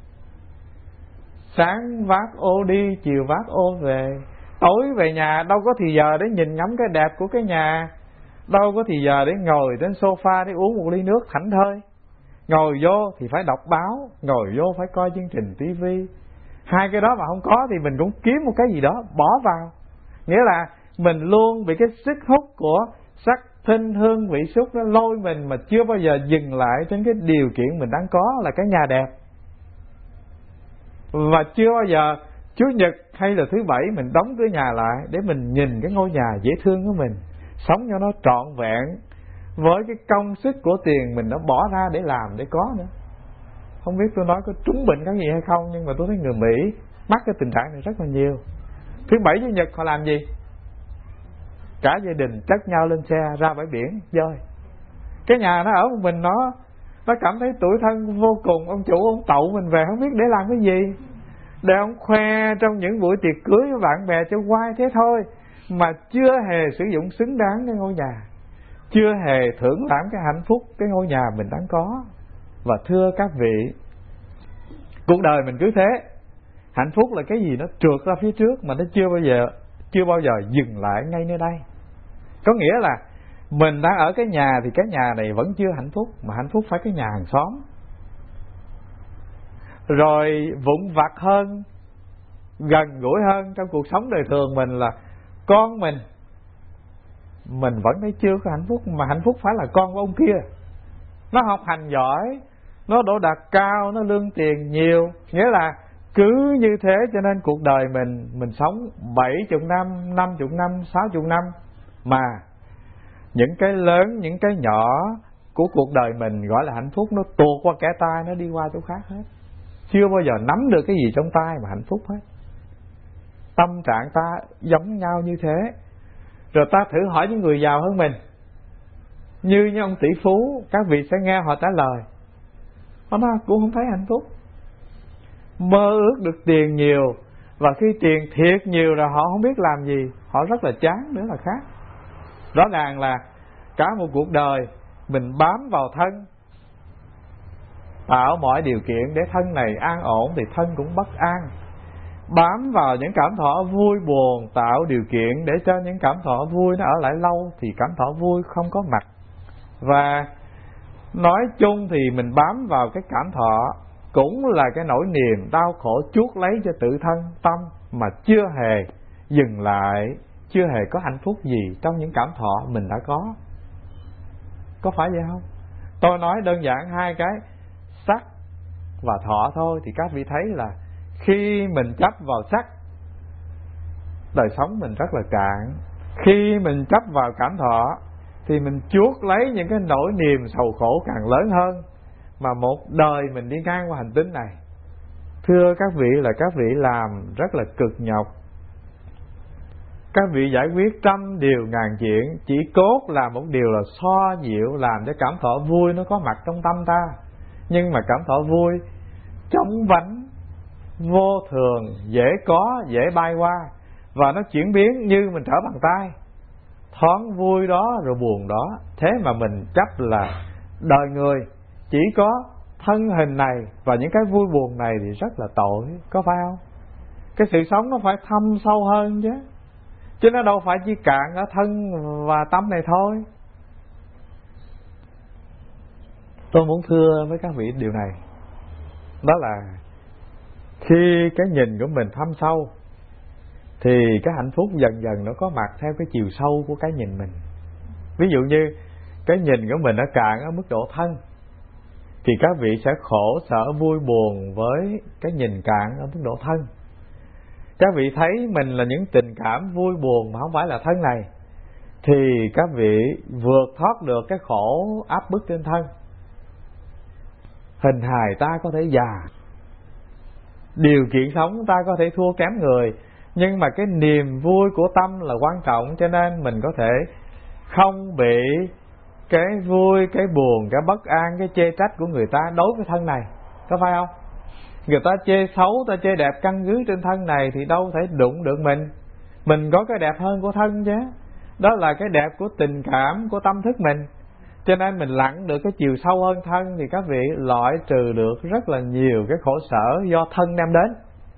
Sáng vác ô đi, chiều vác ô về. Tối về nhà đâu có thì giờ để nhìn ngắm cái đẹp của cái nhà, đâu có thì giờ để ngồi trên sofa để uống một ly nước thảnh thơi. Ngồi vô thì phải đọc báo, ngồi vô phải coi chương trình tivi. Hai cái đó mà không có thì mình cũng kiếm một cái gì đó bỏ vào. Nghĩa là mình luôn bị cái sức hút của sắc thinh hương vị xúc nó lôi mình, mà chưa bao giờ dừng lại trên cái điều kiện mình đang có là cái nhà đẹp. Và chưa bao giờ Chủ nhật hay là thứ bảy mình đóng cửa nhà lại để mình nhìn cái ngôi nhà dễ thương của mình, sống cho nó trọn vẹn với cái công sức của tiền mình đã bỏ ra để làm, để có nữa. Không biết tôi nói có trúng bệnh cái gì hay không, nhưng mà tôi thấy người Mỹ mắc cái tình trạng này rất là nhiều. Thứ bảy chủ nhật họ làm gì? Cả gia đình chất nhau lên xe ra bãi biển chơi. Cái nhà nó ở một mình nó Nó cảm thấy tủi thân vô cùng. Ông chủ ông tậu mình về không biết để làm cái gì, để ông khoe trong những buổi tiệc cưới với bạn bè cho quay thế thôi, mà chưa hề sử dụng xứng đáng cái ngôi nhà, chưa hề thưởng lãm cái hạnh phúc cái ngôi nhà mình đang có. Và thưa các vị, cuộc đời mình cứ thế. Hạnh phúc là cái gì nó trượt ra phía trước mà nó chưa bao giờ chưa bao giờ dừng lại ngay nơi đây. Có nghĩa là mình đang ở cái nhà thì cái nhà này vẫn chưa hạnh phúc, mà hạnh phúc phải cái nhà hàng xóm. Rồi vụn vặt hơn, gần gũi hơn trong cuộc sống đời thường mình là con mình, mình vẫn thấy chưa có hạnh phúc, mà hạnh phúc phải là con của ông kia. Nó học hành giỏi, nó đỗ đạt cao, nó lương tiền nhiều. Nghĩa là cứ như thế cho nên cuộc đời mình Mình sống bảy chục năm, năm chục năm, sáu chục năm, mà những cái lớn, những cái nhỏ của cuộc đời mình gọi là hạnh phúc nó tuột qua kẻ tay, nó đi qua chỗ khác hết. Chưa bao giờ nắm được cái gì trong tay mà hạnh phúc hết. Tâm trạng ta giống nhau như thế. Rồi ta thử hỏi những người giàu hơn mình, như như ông tỷ phú, các vị sẽ nghe họ trả lời, họ nói cũng không thấy hạnh phúc. Mơ ước được tiền nhiều, và khi tiền thiệt nhiều rồi họ không biết làm gì, họ rất là chán nữa là khác. Rõ ràng là cả một cuộc đời mình bám vào thân, tạo mọi điều kiện để thân này an ổn thì thân cũng bất an. Bám vào những cảm thọ vui buồn, tạo điều kiện để cho những cảm thọ vui nó ở lại lâu thì cảm thọ vui không có mặt. Và nói chung thì mình bám vào cái cảm thọ cũng là cái nỗi niềm đau khổ chuốc lấy cho tự thân tâm, mà chưa hề dừng lại, chưa hề có hạnh phúc gì trong những cảm thọ mình đã có. Có phải vậy không? Tôi nói đơn giản hai cái sắc và thọ thôi, thì các vị thấy là khi mình chấp vào sắc, đời sống mình rất là cạn. Khi mình chấp vào cảm thọ thì mình chuốc lấy những cái nỗi niềm sầu khổ càng lớn hơn, mà một đời mình đi ngang qua hành tinh này. Thưa các vị, là các vị làm rất là cực nhọc. Các vị giải quyết trăm điều ngàn chuyện, chỉ cốt là một điều là xoa dịu, làm cho cảm thọ vui nó có mặt trong tâm ta. Nhưng mà cảm thọ vui trống vánh, vô thường, dễ có, dễ bay qua. và nó chuyển biến như mình trở bàn tay, thoáng vui đó rồi buồn đó. Thế mà mình chấp là đời người chỉ có thân hình này và những cái vui buồn này thì rất là tội, có phải không? Cái sự sống nó phải thâm sâu hơn chứ, chứ nó đâu phải chỉ cạn ở thân và tâm này thôi. Tôi muốn thưa với các vị điều này, đó là khi cái nhìn của mình thâm sâu thì cái hạnh phúc dần dần nó có mặt theo cái chiều sâu của cái nhìn mình. Ví dụ như cái nhìn của mình nó cạn ở mức độ thân thì các vị sẽ khổ sở vui buồn với cái nhìn cạn ở mức độ thân. Các vị thấy mình là những tình cảm vui buồn mà không phải là thân này thì các vị vượt thoát được cái khổ áp bức trên thân. Hình hài ta có thể già, điều kiện sống ta có thể thua kém người, nhưng mà cái niềm vui của tâm là quan trọng, cho nên mình có thể không bị cái vui, cái buồn, cái bất an, cái chê trách của người ta đối với thân này, có phải không? Người ta chê xấu, ta chê đẹp căn cứ trên thân này thì đâu thể đụng được mình. Mình có cái đẹp hơn của thân chứ. Đó là cái đẹp của tình cảm, của tâm thức mình. Cho nên mình lặn được cái chiều sâu hơn thân thì các vị loại trừ được rất là nhiều cái khổ sở do thân đem đến.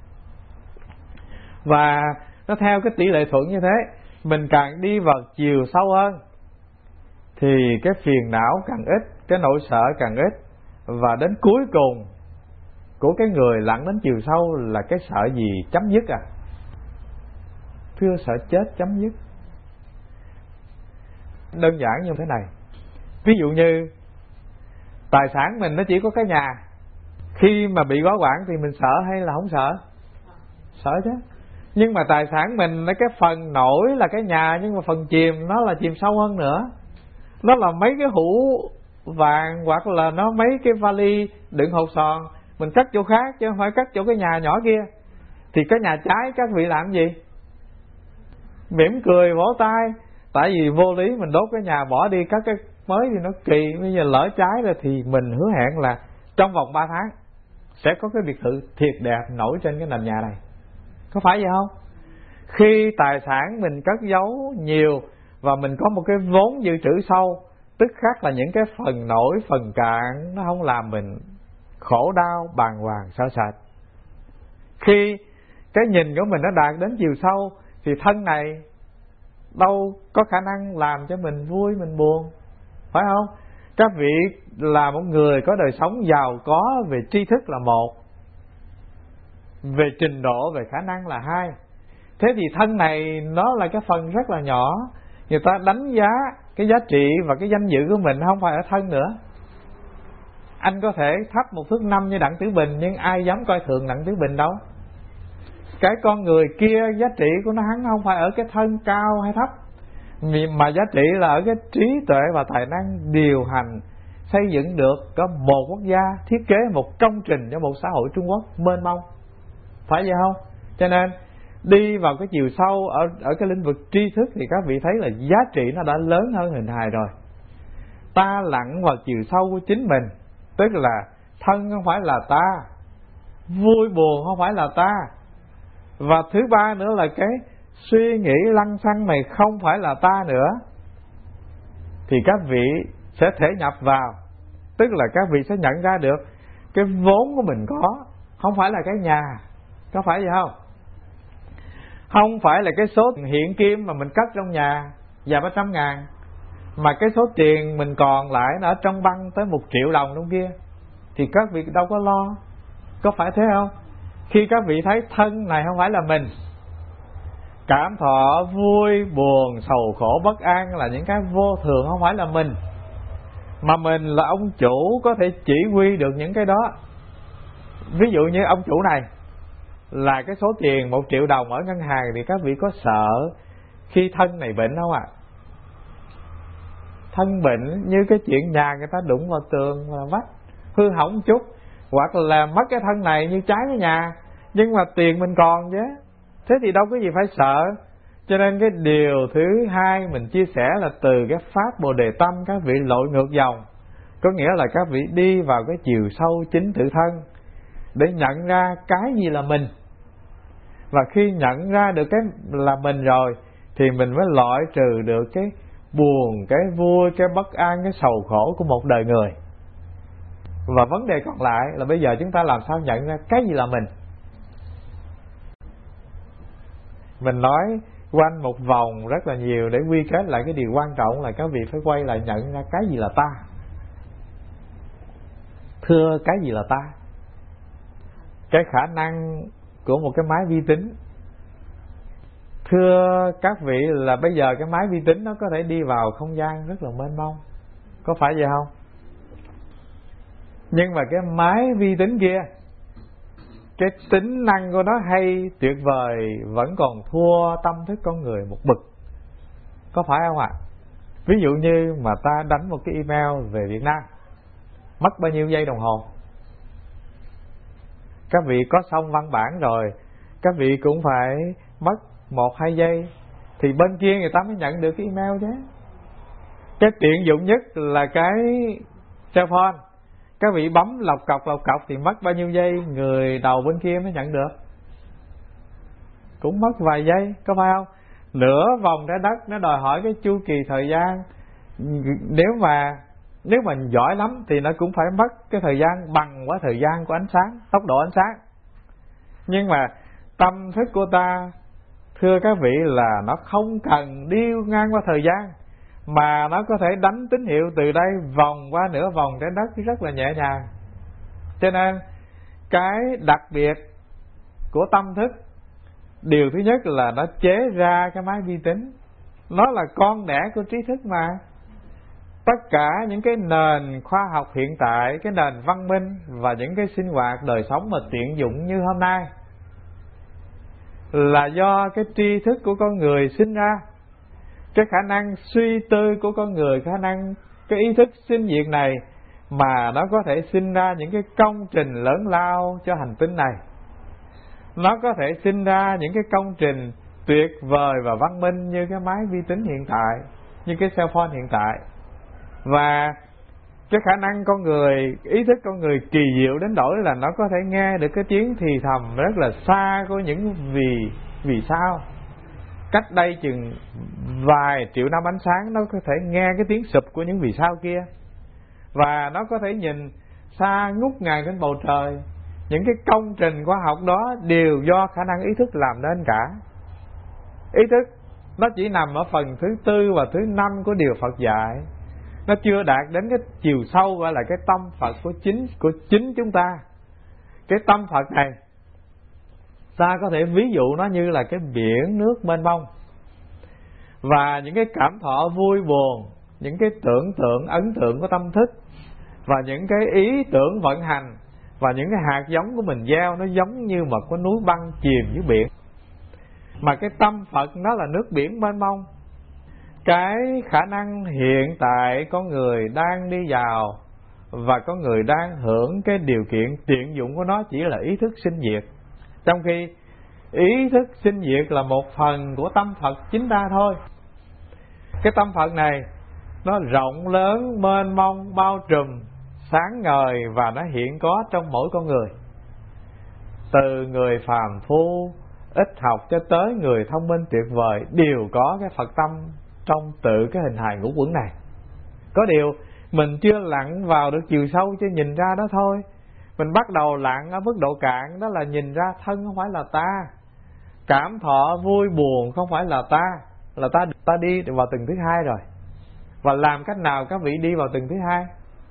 Và nó theo cái tỷ lệ thuận như thế, mình càng đi vào chiều sâu hơn thì cái phiền não càng ít, cái nỗi sợ càng ít. Và đến cuối cùng của cái người lặn đến chiều sâu là cái sợ gì? Chấm dứt à? Thưa, sợ chết chấm dứt. Đơn giản như thế này. Ví dụ như tài sản mình nó chỉ có cái nhà, khi mà bị gói quãng thì mình sợ hay là không sợ? Sợ chứ. Nhưng mà tài sản mình, cái phần nổi là cái nhà, nhưng mà phần chìm nó là chìm sâu hơn nữa. Nó là mấy cái hũ vàng, hoặc là nó mấy cái vali đựng hột sòn, mình cất chỗ khác chứ không phải cất chỗ cái nhà nhỏ kia. Thì cái nhà cháy các vị làm gì? Mỉm cười vỗ tay. Tại vì vô lý mình đốt cái nhà bỏ đi cất cái mới thì nó kỳ. Bây giờ lỡ cháy rồi thì mình hứa hẹn là trong vòng ba tháng sẽ có cái biệt thự thiệt đẹp nổi trên cái nền nhà này, có phải vậy không? Khi tài sản mình cất giấu nhiều và mình có một cái vốn dự trữ sâu, tức khắc là những cái phần nổi phần cạn nó không làm mình khổ đau bàng hoàng sợ sệt. Khi cái nhìn của mình nó đạt đến chiều sâu thì thân này đâu có khả năng làm cho mình vui mình buồn, phải không? Các vị là một người có đời sống giàu có về tri thức là một, về trình độ, về khả năng là hai. Thế thì thân này nó là cái phần rất là nhỏ. Người ta đánh giá cái giá trị và cái danh dự của mình không phải ở thân nữa. Anh có thể thấp một thước năm như Đặng Tử Bình, nhưng ai dám coi thường Đặng Tử Bình đâu. Cái con người kia giá trị của nó hắn không phải ở cái thân cao hay thấp, mà giá trị là ở cái trí tuệ và tài năng điều hành xây dựng được có một quốc gia, thiết kế một công trình cho một xã hội Trung Quốc mênh mông, phải vậy không? Cho nên đi vào cái chiều sâu ở ở cái lĩnh vực tri thức thì các vị thấy là giá trị nó đã lớn hơn hình hài rồi. Ta lặn vào chiều sâu của chính mình, tức là thân không phải là ta, vui buồn không phải là ta, và thứ ba nữa là cái suy nghĩ lăng xăng này không phải là ta nữa, thì các vị sẽ thể nhập vào. Tức là các vị sẽ nhận ra được cái vốn của mình có không phải là cái nhà, có phải vậy không? Không phải là cái số hiện kim mà mình cất trong nhà vài ba trăm ngàn, mà cái số tiền mình còn lại nó ở trong băng tới một triệu đồng trong kia, thì các vị đâu có lo, có phải thế không? Khi các vị thấy thân này không phải là mình, cảm thọ vui buồn sầu khổ bất an là những cái vô thường không phải là mình, mà mình là ông chủ có thể chỉ huy được những cái đó. Ví dụ như ông chủ này là cái số tiền một triệu đồng ở ngân hàng, thì các vị có sợ khi thân này bệnh không ạ? À? Thân bệnh như cái chuyện nhà người ta đụng vào tường và vách hư hỏng chút, hoặc là mất cái thân này như cháy cái nhà, nhưng mà tiền mình còn chứ, thế thì đâu có gì phải sợ. Cho nên cái điều thứ hai mình chia sẻ là từ cái pháp Bồ Đề Tâm các vị lội ngược dòng, có nghĩa là các vị đi vào cái chiều sâu chính tự thân để nhận ra cái gì là mình. Và khi nhận ra được cái là mình rồi thì mình mới loại trừ được cái buồn, cái vui, cái bất an, cái sầu khổ của một đời người. Và vấn đề còn lại là bây giờ chúng ta làm sao nhận ra cái gì là mình. Mình nói quanh một vòng rất là nhiều để quy kết lại cái điều quan trọng là các vị phải quay lại nhận ra cái gì là ta. Thưa, cái gì là ta? Cái khả năng của một cái máy vi tính. Thưa các vị là bây giờ cái máy vi tính nó có thể đi vào không gian rất là mênh mông, có phải vậy không? Nhưng mà cái máy vi tính kia, cái tính năng của nó hay tuyệt vời vẫn còn thua tâm thức con người một bậc, có phải không ạ? Ví dụ như mà ta đánh một cái email về Việt Nam, mất bao nhiêu giây đồng hồ? Các vị có xong văn bản rồi, các vị cũng phải mất một hai giây thì bên kia người ta mới nhận được cái email chứ. Cái tiện dụng nhất là cái cell phone, các vị bấm lọc cọc lọc cọc thì mất bao nhiêu giây người đầu bên kia mới nhận được? Cũng mất vài giây, có phải không? Nửa vòng trái đất nó đòi hỏi cái chu kỳ thời gian, nếu mà nếu mà giỏi lắm thì nó cũng phải mất cái thời gian bằng với thời gian của ánh sáng, tốc độ ánh sáng. Nhưng mà tâm thức của ta, thưa các vị, là nó không cần điêu ngang qua thời gian, mà nó có thể đánh tín hiệu từ đây vòng qua nửa vòng trái đất rất là nhẹ nhàng. Cho nên cái đặc biệt của tâm thức, điều thứ nhất là nó chế ra cái máy vi tính, nó là con đẻ của trí thức mà. Tất cả những cái nền khoa học hiện tại, cái nền văn minh và những cái sinh hoạt đời sống mà tiện dụng như hôm nay là do cái tri thức của con người sinh ra. Cái khả năng suy tư của con người, khả năng cái ý thức sinh diệt này mà nó có thể sinh ra những cái công trình lớn lao cho hành tinh này. Nó có thể sinh ra những cái công trình tuyệt vời và văn minh như cái máy vi tính hiện tại, như cái cell phone hiện tại. Và cái khả năng con người, ý thức con người kỳ diệu đến nỗi là nó có thể nghe được cái tiếng thì thầm rất là xa của những vì vì sao. Cách đây chừng vài triệu năm ánh sáng, nó có thể nghe cái tiếng sụp của những vì sao kia. Và nó có thể nhìn xa ngút ngàn trên bầu trời. Những cái công trình khoa học đó đều do khả năng ý thức làm nên cả. Ý thức nó chỉ nằm ở phần thứ tư và thứ năm của điều Phật dạy. Nó chưa đạt đến cái chiều sâu gọi là cái tâm Phật của chính của chính chúng ta. Cái tâm Phật này ta có thể ví dụ nó như là cái biển nước mênh mông. Và những cái cảm thọ vui buồn, những cái tưởng tượng ấn tượng của tâm thức, và những cái ý tưởng vận hành, và những cái hạt giống của mình gieo, nó giống như một cái núi băng chìm dưới biển. Mà cái tâm Phật nó là nước biển mênh mông. Cái khả năng hiện tại con người đang đi vào và con người đang hưởng cái điều kiện tiện dụng của nó chỉ là ý thức sinh diệt. Trong khi ý thức sinh diệt là một phần của tâm Phật chính ta thôi. Cái tâm Phật này nó rộng lớn, mênh mông, bao trùm, sáng ngời và nó hiện có trong mỗi con người. Từ người phàm phu ít học cho tới người thông minh tuyệt vời đều có cái Phật tâm trong tự cái hình hài ngũ quẩn này. Có điều mình chưa lặn vào được chiều sâu cho nhìn ra đó thôi. Mình bắt đầu lặn ở mức độ cạn, đó là nhìn ra thân không phải là ta, cảm thọ vui buồn không phải là ta, là ta ta đi vào tầng thứ hai rồi. Và làm cách nào các vị đi vào tầng thứ hai?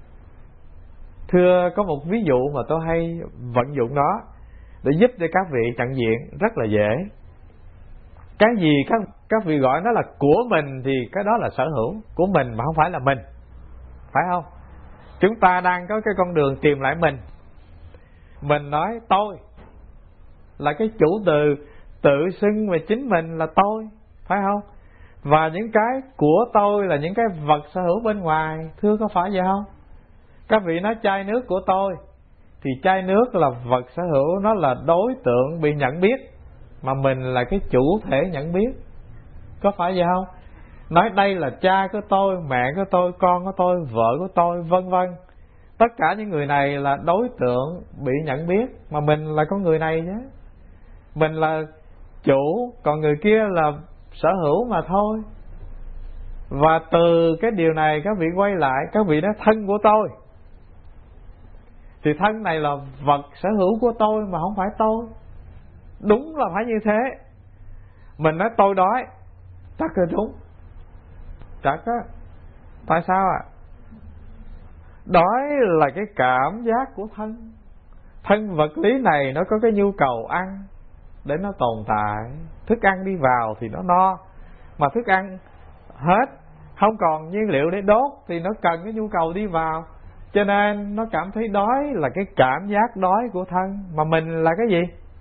Thưa, có một ví dụ mà tôi hay vận dụng nó để giúp cho các vị nhận diện rất là dễ. Cái gì các các vị gọi nó là của mình thì cái đó là sở hữu của mình mà không phải là mình, phải không? Chúng ta đang có cái con đường tìm lại mình. Mình nói tôi là cái chủ từ, tự xưng về chính mình là tôi, phải không? Và những cái của tôi là những cái vật sở hữu bên ngoài, thưa có phải vậy không? Các vị nói chai nước của tôi thì chai nước là vật sở hữu, nó là đối tượng bị nhận biết, mà mình là cái chủ thể nhận biết, có phải vậy không? Nói đây là cha của tôi, mẹ của tôi, con của tôi, vợ của tôi, vân vân. Tất cả những người này là đối tượng bị nhận biết, mà mình là con người này chứ. Mình là chủ, còn người kia là sở hữu mà thôi. Và từ cái điều này các vị quay lại, các vị nói thân của tôi, thì thân này là vật sở hữu của tôi mà không phải tôi. Đúng là phải như thế. Mình nói tôi đói, chắc là đúng, chắc á. Tại sao ạ? À? Đói là cái cảm giác của thân. Thân vật lý này nó có cái nhu cầu ăn để nó tồn tại. Thức ăn đi vào thì nó no, mà thức ăn hết, không còn nhiên liệu để đốt thì nó cần cái nhu cầu đi vào. Cho nên nó cảm thấy đói là cái cảm giác đói của thân. Mà mình là cái gì?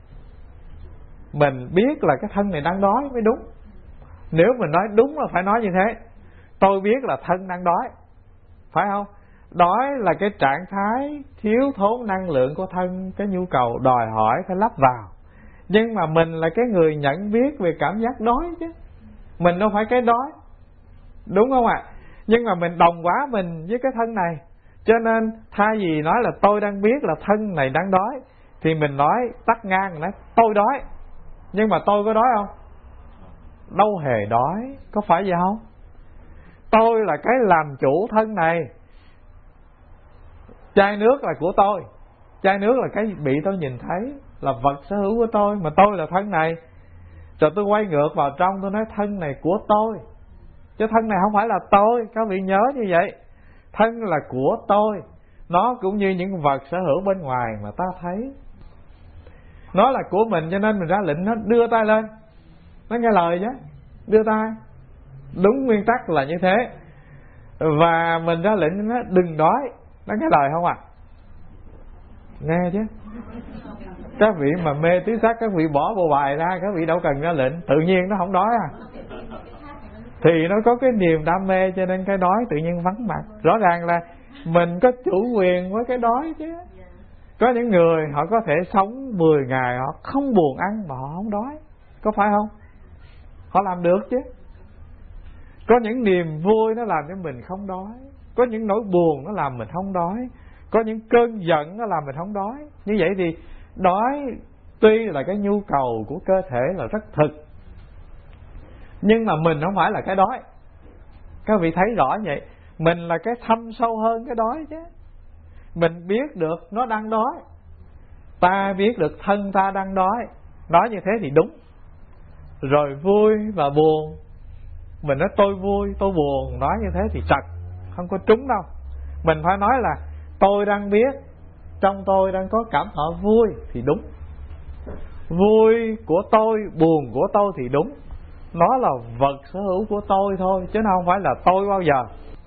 Mình biết là cái thân này đang đói mới đúng. Nếu mình nói đúng là phải nói như thế. Tôi biết là thân đang đói, phải không? Đói là cái trạng thái thiếu thốn năng lượng của thân, cái nhu cầu đòi hỏi phải lắp vào. Nhưng mà mình là cái người nhận biết về cảm giác đói chứ. Mình đâu phải cái đói, đúng không ạ? À? Nhưng mà mình đồng hóa mình với cái thân này. Cho nên thay vì nói là tôi đang biết là thân này đang đói, thì mình nói tắt ngang, nói tôi đói. Nhưng mà tôi có đói không? Đâu hề đói. Có phải vậy không? Tôi là cái làm chủ thân này. Chai nước là của tôi. Chai nước là cái bị tôi nhìn thấy, là vật sở hữu của tôi, mà tôi là thân này. Rồi tôi quay ngược vào trong, tôi nói thân này của tôi, chứ thân này không phải là tôi. Các vị nhớ như vậy. Thân là của tôi. Nó cũng như những vật sở hữu bên ngoài mà ta thấy. Nó là của mình, cho nên mình ra lệnh nó đưa tay lên, nó nghe lời chứ, đưa tay. Đúng nguyên tắc là như thế. Và mình ra lệnh nó đừng đói, nó nghe lời không à? Nghe chứ. Các vị mà mê tứ sắc, các vị bỏ bộ bài ra, các vị đâu cần ra lệnh, tự nhiên nó không đói à. Thì nó có cái niềm đam mê, cho nên cái đói tự nhiên vắng mặt. Rõ ràng là mình có chủ quyền với cái đói chứ. Có những người họ có thể sống mười ngày họ không buồn ăn mà họ không đói, có phải không? Họ làm được chứ. Có những niềm vui nó làm cho mình không đói, có những nỗi buồn nó làm mình không đói, có những cơn giận nó làm mình không đói. Như vậy thì đói tuy là cái nhu cầu của cơ thể là rất thực, nhưng mà mình không phải là cái đói. Các vị thấy rõ vậy. Mình là cái thâm sâu hơn cái đói chứ. Mình biết được nó đang đói, ta biết được thân ta đang đói. Nói như thế thì đúng. Rồi vui và buồn, mình nói tôi vui, tôi buồn, nói như thế thì trật, không có trúng đâu. Mình phải nói là tôi đang biết trong tôi đang có cảm thọ vui thì đúng. Vui của tôi, buồn của tôi thì đúng. Nó là vật sở hữu của tôi thôi, chứ nó không phải là tôi bao giờ.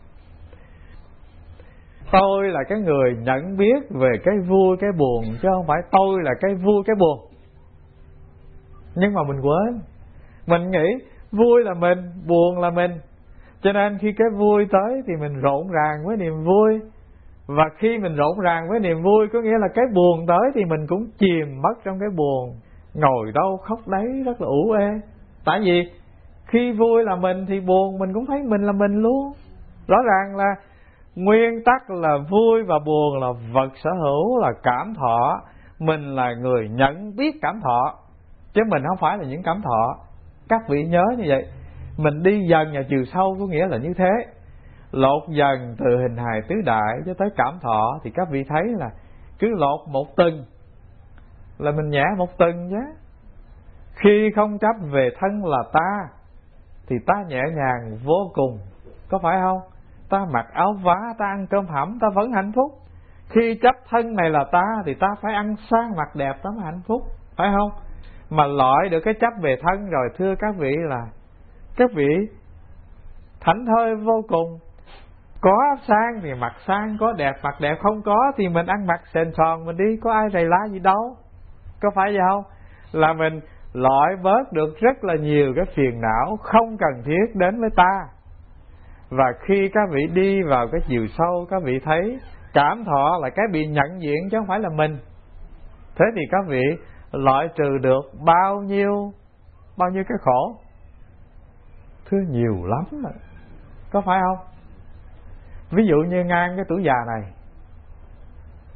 Tôi là cái người nhận biết về cái vui cái buồn, chứ không phải tôi là cái vui cái buồn. Nhưng mà mình quên. Mình nghĩ vui là mình, buồn là mình. Cho nên khi cái vui tới thì mình rộn ràng với niềm vui. Và khi mình rộn ràng với niềm vui, có nghĩa là cái buồn tới thì mình cũng chìm mất trong cái buồn, ngồi đâu khóc đấy rất là ủ ê. Tại vì khi vui là mình thì buồn mình cũng thấy mình là mình luôn. Rõ ràng là nguyên tắc là vui và buồn là vật sở hữu, là cảm thọ. Mình là người nhận biết cảm thọ, chứ mình không phải là những cảm thọ. Các vị nhớ như vậy. Mình đi dần vào chiều sâu có nghĩa là như thế. Lột dần từ hình hài tứ đại cho tới cảm thọ, thì các vị thấy là cứ lột một tầng là mình nhẹ một tầng chứ. Khi không chấp về thân là ta thì ta nhẹ nhàng vô cùng, có phải không? Ta mặc áo vá, ta ăn cơm hẩm, ta vẫn hạnh phúc. Khi chấp thân này là ta thì ta phải ăn sang mặc đẹp, ta mới hạnh phúc, phải không? Mà loại được cái chấp về thân rồi, thưa các vị, là các vị thảnh thơi vô cùng. Có sang thì mặc sang, có đẹp mặc đẹp, không có thì mình ăn mặc sền sòn mình đi, có ai rầy lá gì đâu, có phải vậy không? Là mình loại bớt được rất là nhiều cái phiền não không cần thiết đến với ta. Và khi các vị đi vào cái chiều sâu, các vị thấy cảm thọ là cái bị nhận diện chứ không phải là mình. Thế thì các vị loại trừ được bao nhiêu bao nhiêu cái khổ? Thưa nhiều lắm rồi, có phải không? Ví dụ như ngang cái tuổi già này,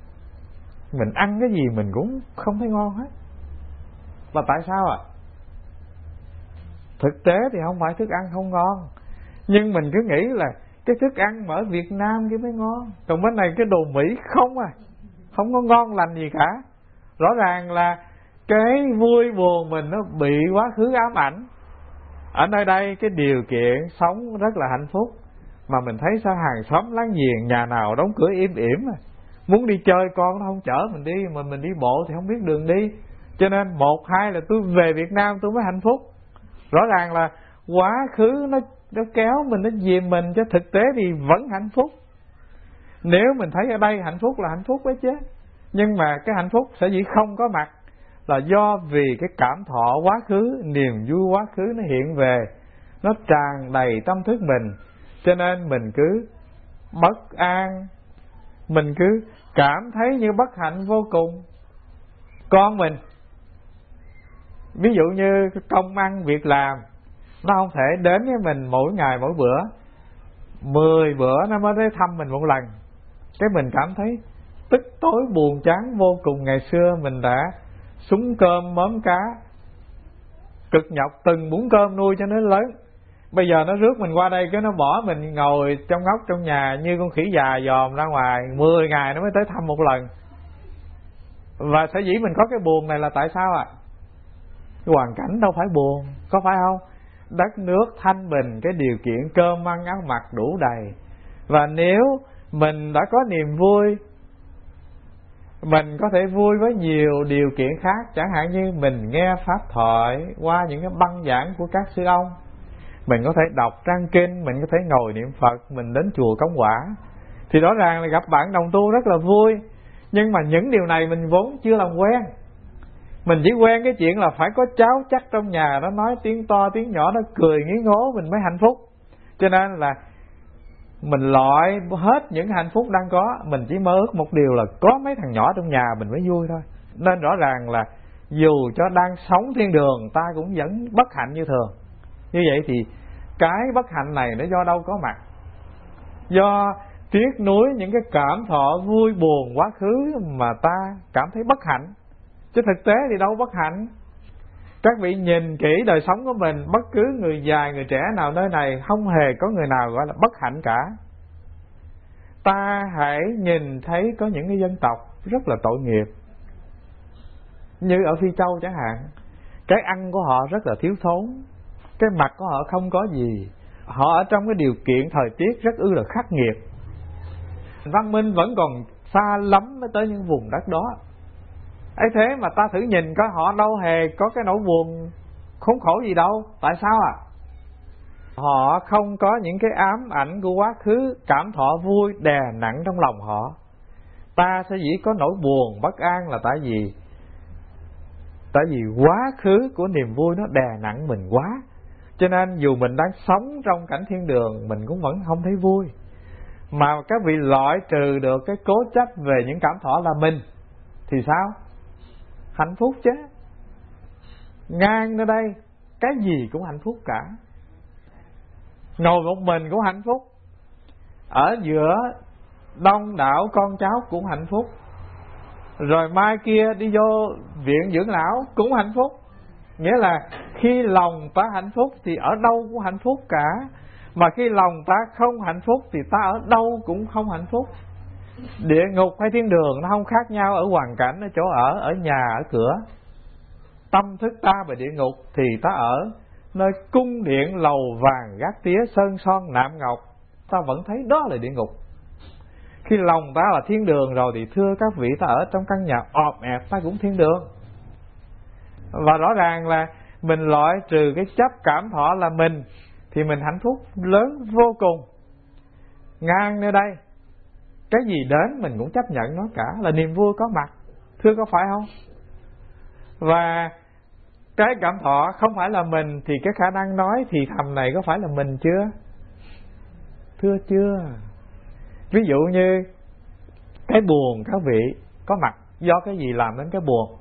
mình ăn cái gì mình cũng không thấy ngon hết. Và tại sao ạ? À? Thực tế thì không phải thức ăn không ngon, nhưng mình cứ nghĩ là cái thức ăn mà ở Việt Nam kia mới ngon, còn bên này cái đồ Mỹ không à, không có ngon lành gì cả. Rõ ràng là cái vui buồn mình nó bị quá khứ ám ảnh. Ở nơi đây cái điều kiện sống rất là hạnh phúc, mà mình thấy sao hàng xóm láng giềng nhà nào đóng cửa im ỉm à. Muốn đi chơi con nó không chở mình đi, mà mình đi bộ thì không biết đường đi. Cho nên một hai là tôi về Việt Nam tôi mới hạnh phúc. Rõ ràng là quá khứ nó, nó kéo mình, nó dìm mình, cho thực tế thì vẫn hạnh phúc. Nếu mình thấy ở đây hạnh phúc là hạnh phúc đấy chứ, nhưng mà cái hạnh phúc sở dĩ không có mặt là do vì cái cảm thọ quá khứ, niềm vui quá khứ nó hiện về, nó tràn đầy tâm thức mình, cho nên mình cứ bất an, mình cứ cảm thấy như bất hạnh vô cùng. Con mình ví dụ như công ăn việc làm, nó không thể đến với mình mỗi ngày mỗi bữa, mười bữa nó mới tới thăm mình một lần. Cái mình cảm thấy tức tối buồn chán vô cùng. Ngày xưa mình đã súng cơm mớm cá, cực nhọc từng muỗng cơm nuôi cho nó lớn. Bây giờ nó rước mình qua đây, cái nó bỏ mình ngồi trong ngóc trong nhà như con khỉ già dòm ra ngoài, mười ngày nó mới tới thăm một lần. Và sở dĩ mình có cái buồn này là tại sao ạ? À? Hoàn cảnh đâu phải buồn, có phải không? Đất nước thanh bình, cái điều kiện cơm ăn áo mặc đủ đầy. Và nếu mình đã có niềm vui, mình có thể vui với nhiều điều kiện khác. Chẳng hạn như mình nghe pháp thoại qua những cái băng giảng của các sư ông, mình có thể đọc trang kinh, mình có thể ngồi niệm Phật, mình đến chùa cống quả, thì rõ ràng là gặp bạn đồng tu rất là vui. Nhưng mà những điều này mình vốn chưa làm quen. Mình chỉ quen cái chuyện là phải có cháu chắc trong nhà, nó nói tiếng to tiếng nhỏ, nó cười nghĩ ngố mình mới hạnh phúc. Cho nên là mình loại hết những hạnh phúc đang có, mình chỉ mơ ước một điều là có mấy thằng nhỏ trong nhà mình mới vui thôi. Nên rõ ràng là dù cho đang sống thiên đường, ta cũng vẫn bất hạnh như thường. Như vậy thì cái bất hạnh này nó do đâu có mặt? Do tiếc nuối những cái cảm thọ vui buồn quá khứ mà ta cảm thấy bất hạnh. Chứ thực tế thì đâu bất hạnh. Các vị nhìn kỹ đời sống của mình, bất cứ người già người trẻ nào nơi này không hề có người nào gọi là bất hạnh cả. Ta hãy nhìn thấy có những cái dân tộc rất là tội nghiệp, như ở Phi Châu chẳng hạn. Cái ăn của họ rất là thiếu thốn, cái mặt của họ không có gì. Họ ở trong cái điều kiện thời tiết rất ư là khắc nghiệt. Văn minh vẫn còn xa lắm mới tới những vùng đất đó. ấy thế mà ta thử nhìn coi, họ đâu hề có cái nỗi buồn khốn khổ gì đâu. Tại sao à? Họ không có những cái ám ảnh của quá khứ, cảm thọ vui đè nặng trong lòng họ. Ta sẽ dĩ có nỗi buồn bất an là tại vì Tại vì quá khứ của niềm vui nó đè nặng mình quá. Cho nên dù mình đang sống trong cảnh thiên đường, mình cũng vẫn không thấy vui. Mà các vị loại trừ được cái cố chấp về những cảm thọ là mình thì sao? Hạnh phúc chứ. Ngang nơi đây cái gì cũng hạnh phúc cả. Ngồi một mình cũng hạnh phúc, ở giữa đông đảo con cháu cũng hạnh phúc, rồi mai kia đi vô viện dưỡng lão cũng hạnh phúc. Nghĩa là khi lòng ta hạnh phúc thì ở đâu cũng hạnh phúc cả. Mà khi lòng ta không hạnh phúc thì ta ở đâu cũng không hạnh phúc. Địa ngục hay thiên đường nó không khác nhau ở hoàn cảnh, ở chỗ ở, ở nhà, ở cửa. Tâm thức ta về địa ngục thì ta ở nơi cung điện lầu vàng gác tía, sơn son nạm ngọc, ta vẫn thấy đó là địa ngục. Khi lòng ta là thiên đường rồi thì thưa các vị, ta ở trong căn nhà ọp ẹp ta cũng thiên đường. Và rõ ràng là mình loại trừ cái chấp cảm thọ là mình thì mình hạnh phúc lớn vô cùng. Ngang nơi đây cái gì đến mình cũng chấp nhận nó cả, là niềm vui có mặt. Thưa có phải không? Và cái cảm thọ không phải là mình thì cái khả năng nói thì thầm này có phải là mình chưa? Thưa chưa. Ví dụ như cái buồn các vị có mặt do cái gì làm đến cái buồn?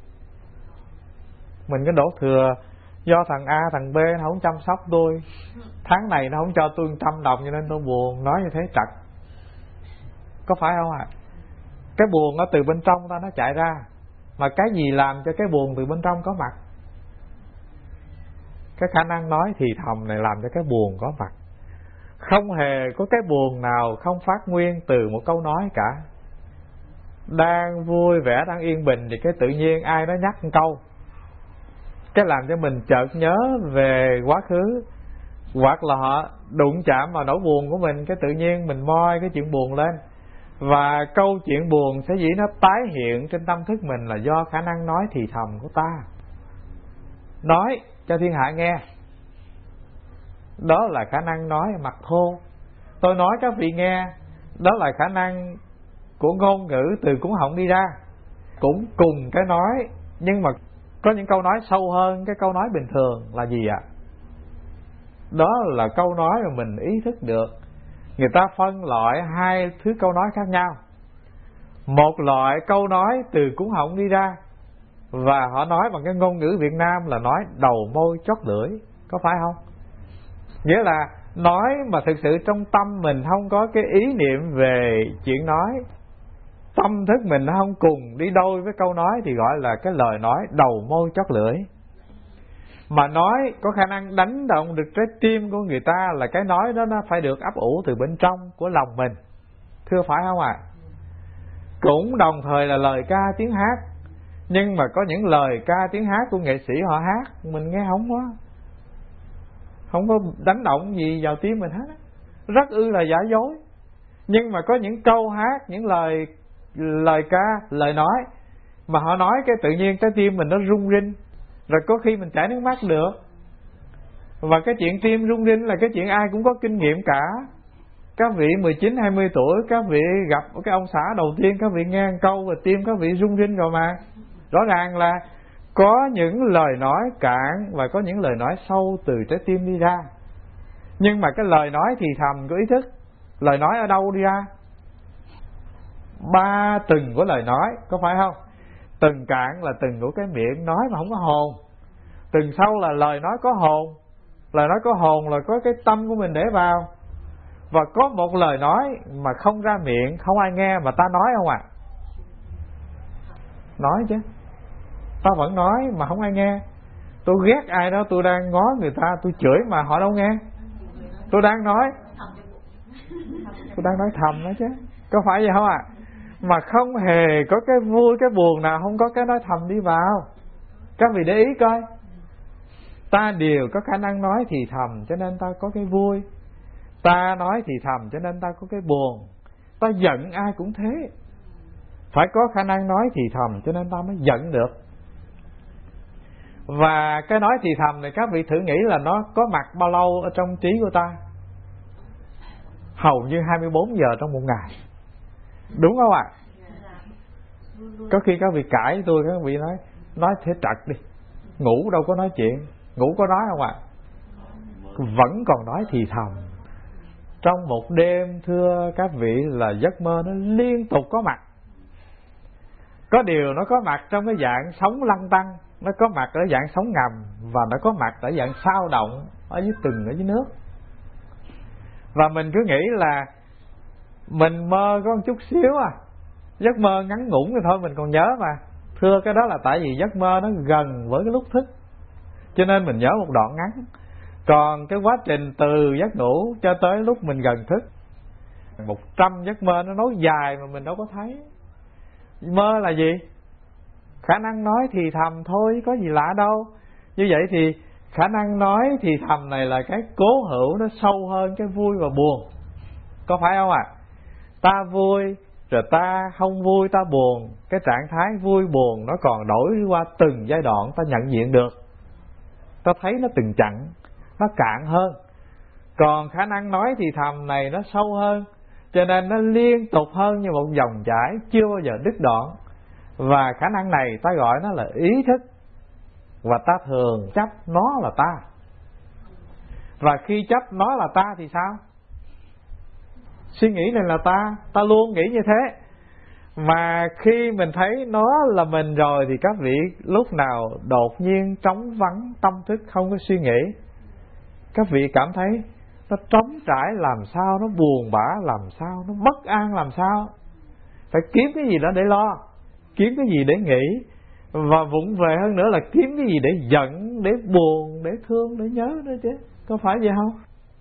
Mình có đổ thừa do thằng A thằng B nó không chăm sóc tôi, tháng này nó không cho tôi một trăm đồng cho nên tôi buồn. Nói như thế trật, có phải không ạ? À? Cái buồn nó từ bên trong ta nó chạy ra. Mà cái gì làm cho cái buồn từ bên trong có mặt? Cái khả năng nói thì thầm này làm cho cái buồn có mặt. Không hề có cái buồn nào không phát nguyên từ một câu nói cả. Đang vui vẻ, đang yên bình thì cái tự nhiên ai đó nhắc một câu, cái làm cho mình chợt nhớ về quá khứ, hoặc là họ đụng chạm vào nỗi buồn của mình, cái tự nhiên mình moi cái chuyện buồn lên. Và câu chuyện buồn sẽ dĩ nó tái hiện trên tâm thức mình là do khả năng nói thì thầm của ta. Nói cho thiên hạ nghe, đó là khả năng nói mặt thô. Tôi nói các vị nghe, đó là khả năng của ngôn ngữ từ cuống họng đi ra. Cũng cùng cái nói, nhưng mà có những câu nói sâu hơn cái câu nói bình thường là gì ạ? Đó là câu nói mà mình ý thức được. Người ta phân loại hai thứ câu nói khác nhau. Một loại câu nói từ cuống họng đi ra, và họ nói bằng cái ngôn ngữ Việt Nam là nói đầu môi chót lưỡi, có phải không? Nghĩa là nói mà thực sự trong tâm mình không có cái ý niệm về chuyện nói, tâm thức mình nó không cùng đi đôi với câu nói thì gọi là cái lời nói đầu môi chót lưỡi. Mà nói có khả năng đánh động được trái tim của người ta là cái nói đó nó phải được ấp ủ từ bên trong của lòng mình, thưa phải không ạ? À? Cũng đồng thời là lời ca tiếng hát, nhưng mà có những lời ca tiếng hát của nghệ sĩ họ hát mình nghe không có không có đánh động gì vào tim mình hết, rất ư là giả dối. Nhưng mà có những câu hát, những lời lời ca, lời nói mà họ nói cái tự nhiên trái tim mình nó rung rinh, rồi có khi mình chảy nước mắt được. Và cái chuyện tim rung rinh là cái chuyện ai cũng có kinh nghiệm cả. Các vị mười chín hai mươi tuổi, các vị gặp cái ông xã đầu tiên, các vị nghe một câu và tim các vị rung rinh rồi mà. Rõ ràng là có những lời nói cạn và có những lời nói sâu từ trái tim đi ra. Nhưng mà cái lời nói thì thầm có ý thức, lời nói ở đâu đi ra? Ba từng của lời nói, có phải không? Từng cạn là từng của cái miệng nói mà không có hồn. Từng sâu là lời nói có hồn. Lời nói có hồn là có cái tâm của mình để vào. Và có một lời nói mà không ra miệng, không ai nghe mà ta nói không ạ? À? Nói chứ. Ta vẫn nói mà không ai nghe. Tôi ghét ai đó, tôi đang ngó người ta, tôi chửi mà họ đâu nghe. Tôi đang nói, tôi đang nói thầm đó chứ, có phải vậy không ạ? À? Mà không hề có cái vui, cái buồn nào không có cái nói thầm đi vào. Các vị để ý coi, ta đều có khả năng nói thì thầm cho nên ta có cái vui, ta nói thì thầm cho nên ta có cái buồn. Ta giận ai cũng thế, phải có khả năng nói thì thầm cho nên ta mới giận được. Và cái nói thì thầm này các vị thử nghĩ là nó có mặt bao lâu ở trong trí của ta? Hầu như hai mươi bốn giờ trong một ngày, đúng không ạ? À? Có khi các vị cãi tôi, các vị nói nói thế trật đi, ngủ đâu có nói chuyện, ngủ có nói không ạ? À? Vẫn còn nói thì thầm. Trong một đêm thưa các vị là giấc mơ nó liên tục có mặt. Có điều nó có mặt trong cái dạng sóng lăn tăn, nó có mặt ở dạng sóng ngầm, và nó có mặt ở dạng sao động ở dưới từng ở dưới nước. Và mình cứ nghĩ là mình mơ có một chút xíu à, giấc mơ ngắn ngủn thì thôi mình còn nhớ mà. Thưa cái đó là tại vì giấc mơ nó gần với cái lúc thức, cho nên mình nhớ một đoạn ngắn. Còn cái quá trình từ giấc ngủ cho tới lúc mình gần thức, một trăm giấc mơ nó nói dài mà mình đâu có thấy. Mơ là gì? Khả năng nói thì thầm thôi, có gì lạ đâu. Như vậy thì khả năng nói thì thầm này là cái cố hữu, nó sâu hơn cái vui và buồn, có phải không ạ? À? Ta vui rồi ta không vui, ta buồn. Cái trạng thái vui buồn nó còn đổi qua từng giai đoạn, ta nhận diện được, ta thấy nó từng chặng, nó cạn hơn. Còn khả năng nói thì thầm này nó sâu hơn, cho nên nó liên tục hơn như một dòng chảy, chưa bao giờ đứt đoạn. Và khả năng này ta gọi nó là ý thức, và ta thường chấp nó là ta. Và khi chấp nó là ta thì sao? Suy nghĩ này là ta, ta luôn nghĩ như thế. Mà khi mình thấy nó là mình rồi thì các vị lúc nào đột nhiên trống vắng tâm thức, không có suy nghĩ, các vị cảm thấy nó trống trải làm sao, nó buồn bã làm sao, nó bất an làm sao. Phải kiếm cái gì đó để lo, kiếm cái gì để nghĩ, và vụng về hơn nữa là kiếm cái gì để giận, để buồn, để thương, để nhớ nữa chứ, có phải vậy không?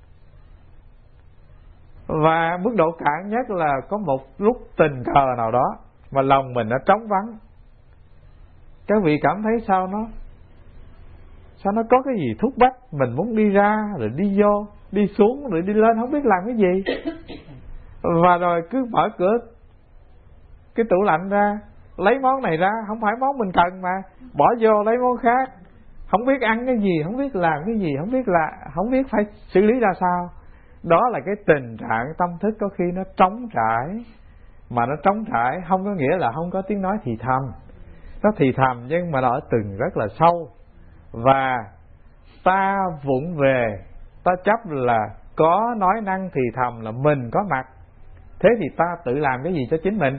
Và mức độ cạn nhất là có một lúc tình cờ nào đó mà lòng mình nó trống vắng. Các vị cảm thấy sao nó Sao nó có cái gì thúc bách mình muốn đi ra, rồi đi vô, đi xuống, rồi đi lên, không biết làm cái gì. Và rồi cứ mở cửa cái tủ lạnh ra, lấy món này ra, không phải món mình cần mà, bỏ vô lấy món khác. Không biết ăn cái gì, không biết làm cái gì, không biết là không biết phải xử lý ra sao. Đó là cái tình trạng tâm thức có khi nó trống trải. Mà nó trống trải không có nghĩa là không có tiếng nói thì thầm. Nó thì thầm nhưng mà nó ở từng rất là sâu. Và ta vụng về, ta chấp là có nói năng thì thầm là mình có mặt. Thế thì ta tự làm cái gì cho chính mình?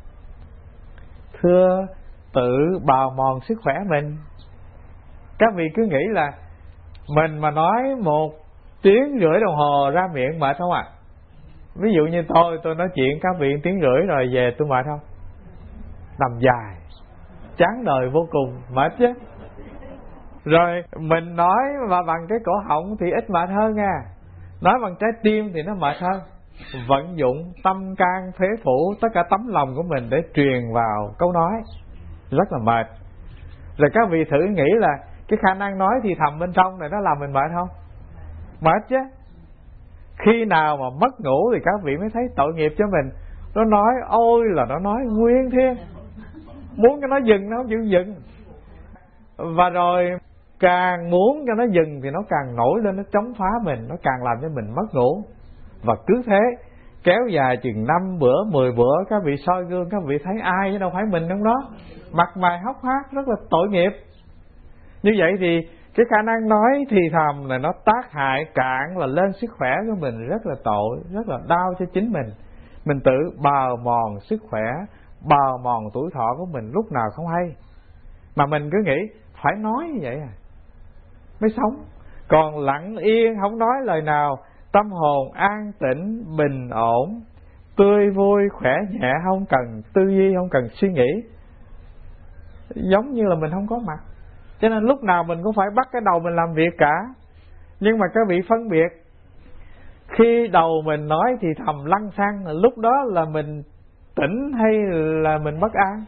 Thưa, tự bào mòn sức khỏe mình. Các vị cứ nghĩ là mình mà nói một tiếng rưỡi đồng hồ ra miệng mệt không ạ? À? Ví dụ như tôi, tôi nói chuyện các vị tiếng rưỡi rồi về tôi mệt không? Nằm dài, chán đời vô cùng, mệt chứ. Rồi mình nói mà bằng cái cổ họng thì ít mệt hơn nha. Nói bằng trái tim thì nó mệt hơn. Vận dụng tâm can phế phủ, tất cả tấm lòng của mình để truyền vào câu nói, rất là mệt. Rồi các vị thử nghĩ là cái khả năng nói thì thầm bên trong này nó làm mình mệt không? Mệt chứ. Khi nào mà mất ngủ thì các vị mới thấy tội nghiệp cho mình. Nó nói ôi là nó nói nguyên thiên, muốn cho nó dừng nó không chịu dừng. Và rồi càng muốn cho nó dừng thì nó càng nổi lên, nó chống phá mình, nó càng làm cho mình mất ngủ. Và cứ thế kéo dài chừng năm bữa, mười bữa, các vị soi gương các vị thấy ai chứ đâu phải mình trong đó. Mặt mày hốc hác, rất là tội nghiệp. Như vậy thì cái khả năng nói thì thầm là nó tác hại cạn là lên sức khỏe của mình, rất là tội, rất là đau cho chính mình. Mình tự bào mòn sức khỏe, bào mòn tuổi thọ của mình lúc nào không hay. Mà mình cứ nghĩ phải nói như vậy à mới sống. Còn lặng yên không nói lời nào, tâm hồn an tĩnh, bình ổn, tươi vui, khỏe nhẹ, không cần tư duy, không cần suy nghĩ, giống như là mình không có mặt. Cho nên lúc nào mình cũng phải bắt cái đầu mình làm việc cả. Nhưng mà các vị phân biệt, khi đầu mình nói thì thầm lăng xăng, lúc đó là mình tỉnh hay là mình bất an?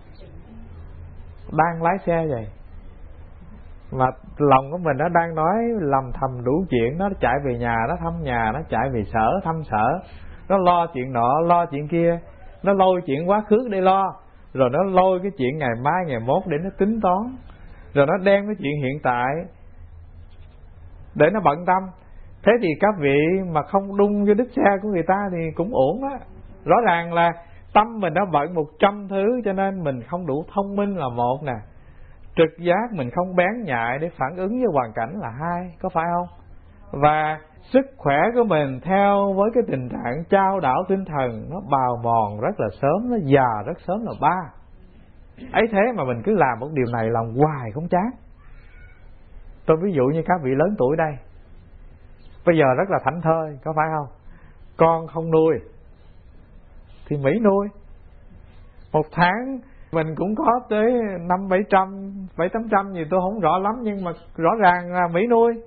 Đang lái xe vậy mà lòng của mình nó đang nói lầm thầm đủ chuyện. Nó chạy về nhà, nó thăm nhà, nó chạy về sở, thăm sở, nó lo chuyện nọ, lo chuyện kia, nó lôi chuyện quá khứ để lo, rồi nó lôi cái chuyện ngày mai, ngày mốt để nó tính toán, rồi nó đem cái chuyện hiện tại để nó bận tâm. Thế thì các vị mà không đung vô đít xe của người ta thì cũng uổng á. Rõ ràng là tâm mình nó bận một trăm thứ, cho nên mình không đủ thông minh là một nè, trực giác mình không bén nhạy để phản ứng với hoàn cảnh là hai, có phải không? Và sức khỏe của mình theo với cái tình trạng chao đảo tinh thần, nó bào mòn rất là sớm, nó già rất sớm là ba. Ấy thế mà mình cứ làm một điều này làm hoài không chán. Tôi ví dụ như các vị lớn tuổi đây, bây giờ rất là thảnh thơi, có phải không? Con không nuôi thì Mỹ nuôi. Một tháng mình cũng có tới năm bảy trăm, bảy tám trăm gì tôi không rõ lắm, nhưng mà rõ ràng là Mỹ nuôi.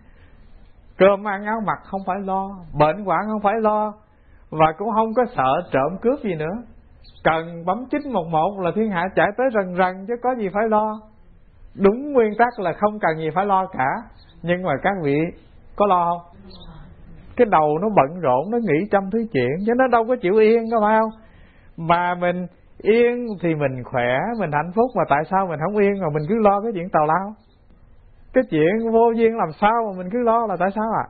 Cơm ăn áo mặc không phải lo, bệnh hoạn không phải lo, và cũng không có sợ trộm cướp gì nữa. Cần bấm chín một một là thiên hạ chạy tới rần rần chứ có gì phải lo. Đúng nguyên tắc là không cần gì phải lo cả. Nhưng mà các vị có lo không? Cái đầu nó bận rộn, nó nghĩ trăm thứ chuyện, chứ nó đâu có chịu yên, có phải không? Mà mình yên thì mình khỏe, mình hạnh phúc. Mà tại sao mình không yên mà mình cứ lo cái chuyện tào lao? Cái chuyện vô duyên làm sao mà mình cứ lo là tại sao ạ? À?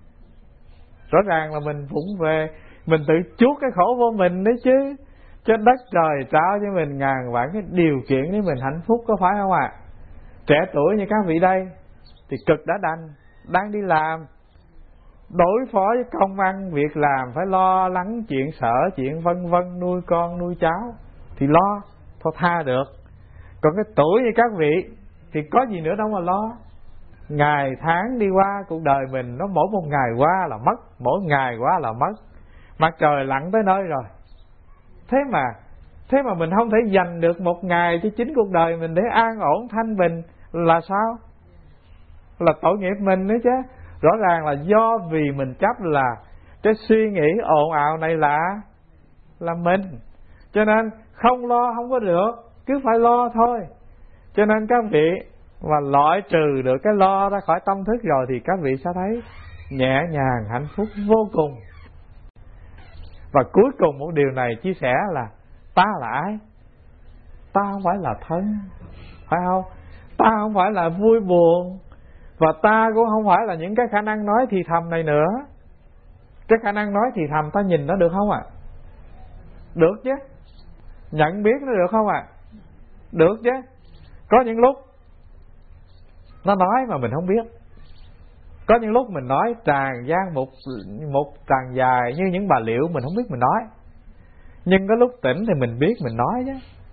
Rõ ràng là mình vụng về, mình tự chuốc cái khổ vô mình đấy chứ. Cho đất trời trao cho mình ngàn vạn cái điều kiện để mình hạnh phúc, có phải không ạ? À? Trẻ tuổi như các vị đây thì cực đã đành, đang đi làm, đối phó với công ăn việc làm, phải lo lắng chuyện sở, chuyện vân vân, nuôi con nuôi cháu thì lo, thôi tha được. Còn cái tuổi như các vị thì có gì nữa đâu mà lo. Ngày tháng đi qua cuộc đời mình, nó mỗi một ngày qua là mất, mỗi ngày qua là mất. Mặt trời lặn tới nơi rồi. Thế mà Thế mà mình không thể dành được một ngày cho chính cuộc đời mình để an ổn thanh bình là sao? là tội nghiệp mình nữa chứ. Rõ ràng là do vì mình chấp là cái suy nghĩ ồn ào này là là mình, cho nên không lo không có được, cứ phải lo thôi. Cho nên các vị mà loại trừ được cái lo ra khỏi tâm thức rồi thì các vị sẽ thấy nhẹ nhàng, hạnh phúc vô cùng. Và cuối cùng một điều này chia sẻ là ta là ai? Ta không phải là thân, phải không? Ta không phải là vui buồn, và ta cũng không phải là những cái khả năng nói thì thầm này nữa. Cái khả năng nói thì thầm ta nhìn nó được không ạ? À? Được chứ. Nhận biết nó được không ạ? À? Được chứ. Có những lúc nó nói mà mình không biết. Có những lúc mình nói tràn gian một một tràn dài như những bà liệu mình không biết mình nói. Nhưng có lúc tỉnh thì mình biết mình nói chứ.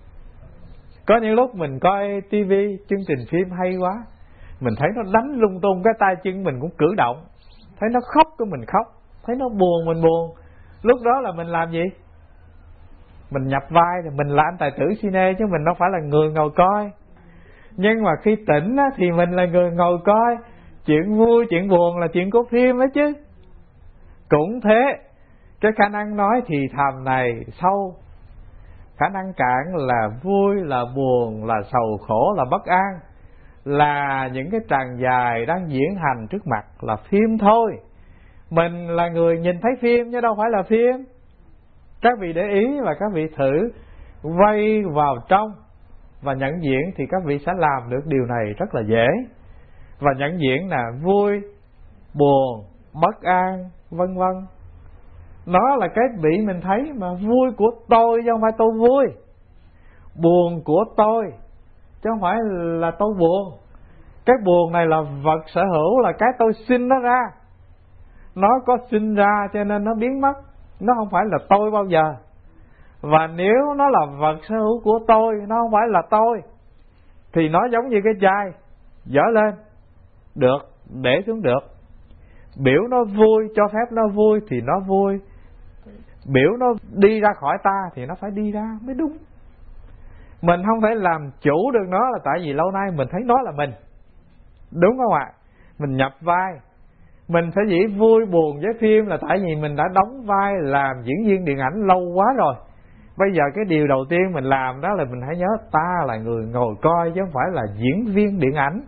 Có những lúc mình coi tivi, chương trình phim hay quá, mình thấy nó đánh lung tung cái tay chân mình cũng cử động. Thấy nó khóc cái mình khóc, thấy nó buồn mình buồn. Lúc đó là mình làm gì? Mình nhập vai, thì mình là anh tài tử cine chứ mình đâu phải là người ngồi coi. Nhưng mà khi tỉnh á, thì mình là người ngồi coi. Chuyện vui, chuyện buồn là chuyện của phim đó chứ. Cũng thế, cái khả năng nói thì thầm này sâu. Khả năng cạn là vui, là buồn, là sầu khổ, là bất an, là những cái tràng dài đang diễn hành trước mặt, là phim thôi. Mình là người nhìn thấy phim chứ đâu phải là phim. Các vị để ý và các vị thử quay vào trong và nhận diện thì các vị sẽ làm được điều này rất là dễ. Và nhận diện là vui, buồn, bất an, vân vân. Nó là cái bị mình thấy mà vui của tôi chứ không phải tôi vui. Buồn của tôi chứ không phải là tôi buồn. Cái buồn này là vật sở hữu, là cái tôi sinh nó ra. Nó có sinh ra cho nên nó biến mất. Nó không phải là tôi bao giờ. Và nếu nó là vật sở hữu của tôi, nó không phải là tôi, thì nó giống như cái chai dở lên được, để xuống được. Biểu nó vui, cho phép nó vui thì nó vui. Biểu nó đi ra khỏi ta thì nó phải đi ra mới đúng. Mình không thể làm chủ được nó là tại vì lâu nay mình thấy nó là mình. Đúng không ạ? Mình nhập vai. Mình phải dĩ vui buồn với phim là tại vì mình đã đóng vai làm diễn viên điện ảnh lâu quá rồi. Bây giờ cái điều đầu tiên mình làm đó là mình hãy nhớ ta là người ngồi coi chứ không phải là diễn viên điện ảnh.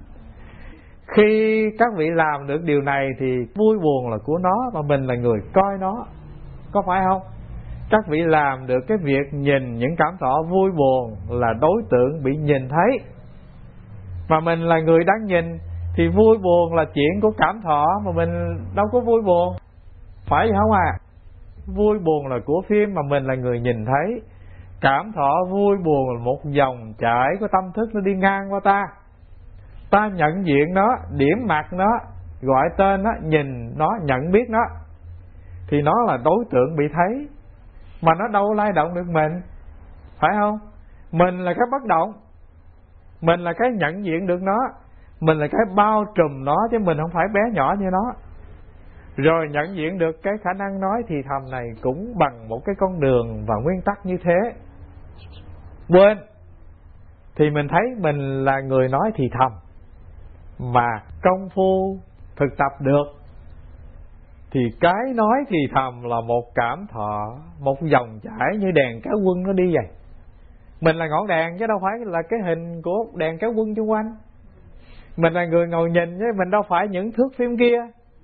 Khi các vị làm được điều này thì vui buồn là của nó và mình là người coi nó. Có phải không? Các vị làm được cái việc nhìn những cảm thọ vui buồn là đối tượng bị nhìn thấy, mà mình là người đang nhìn thì vui buồn là chuyện của cảm thọ mà mình đâu có vui buồn. Phải vậy không à? Vui buồn là của phim mà mình là người nhìn thấy. Cảm thọ vui buồn là một dòng chảy của tâm thức nó đi ngang qua ta. Ta nhận diện nó, điểm mặt nó, gọi tên nó, nhìn nó, nhận biết nó, thì nó là đối tượng bị thấy. Mà nó đâu lay động được mình. Phải không? Mình là cái bất động, mình là cái nhận diện được nó, mình là cái bao trùm nó chứ mình không phải bé nhỏ như nó. Rồi nhận diện được cái khả năng nói thì thầm này cũng bằng một cái con đường và nguyên tắc như thế. Quên thì mình thấy mình là người nói thì thầm, mà công phu thực tập được thì cái nói thì thầm là một cảm thọ, một dòng chảy như đèn kéo quân nó đi vậy. Mình là ngọn đèn chứ đâu phải là cái hình của đèn kéo quân xung quanh. Mình là người ngồi nhìn chứ mình đâu phải những thước phim kia.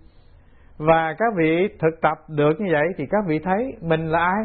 Và các vị thực tập được như vậy thì các vị thấy mình là ai?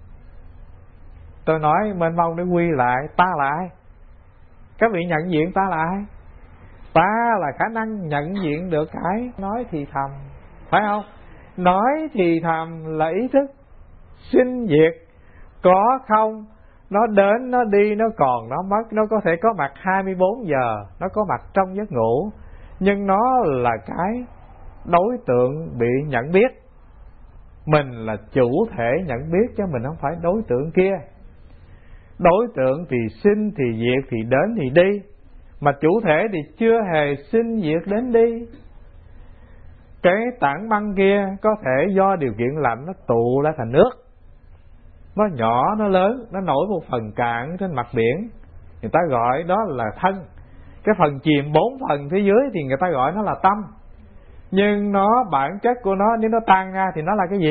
Tôi nói mênh mông để quy lại, ta là ai? Các vị nhận diện ta là ai? Ta là khả năng nhận diện được cái nói thì thầm. Phải không? Nói thì thầm là ý thức sinh diệt, có không, nó đến, nó đi, nó còn, nó mất. Nó có thể có mặt hai mươi bốn giờ, nó có mặt trong giấc ngủ, nhưng nó là cái đối tượng bị nhận biết. Mình là chủ thể nhận biết chứ mình không phải đối tượng kia. Đối tượng thì sinh thì diệt, thì đến thì đi, mà chủ thể thì chưa hề sinh diệt đến đi. Cái tảng băng kia có thể do điều kiện lạnh nó tụ ra thành nước. Nó nhỏ, nó lớn, nó nổi một phần cạn trên mặt biển. Người ta gọi đó là thân. Cái phần chìm bốn phần phía dưới thì người ta gọi nó là tâm. Nhưng nó bản chất của nó nếu nó tan ra thì nó là cái gì?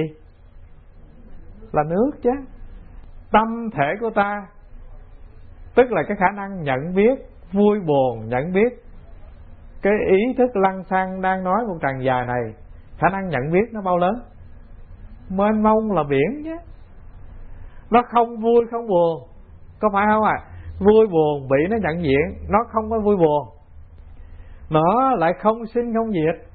Là nước chứ. Tâm thể của ta tức là cái khả năng nhận biết vui buồn, nhận biết cái ý thức lăng xăng đang nói một tràng dài này. Khả năng nhận biết nó bao lớn? Mênh mông là biển chứ. Nó không vui không buồn, có phải không à? Vui buồn bị nó nhận diện, nó không có vui buồn. Nó lại không sinh không diệt.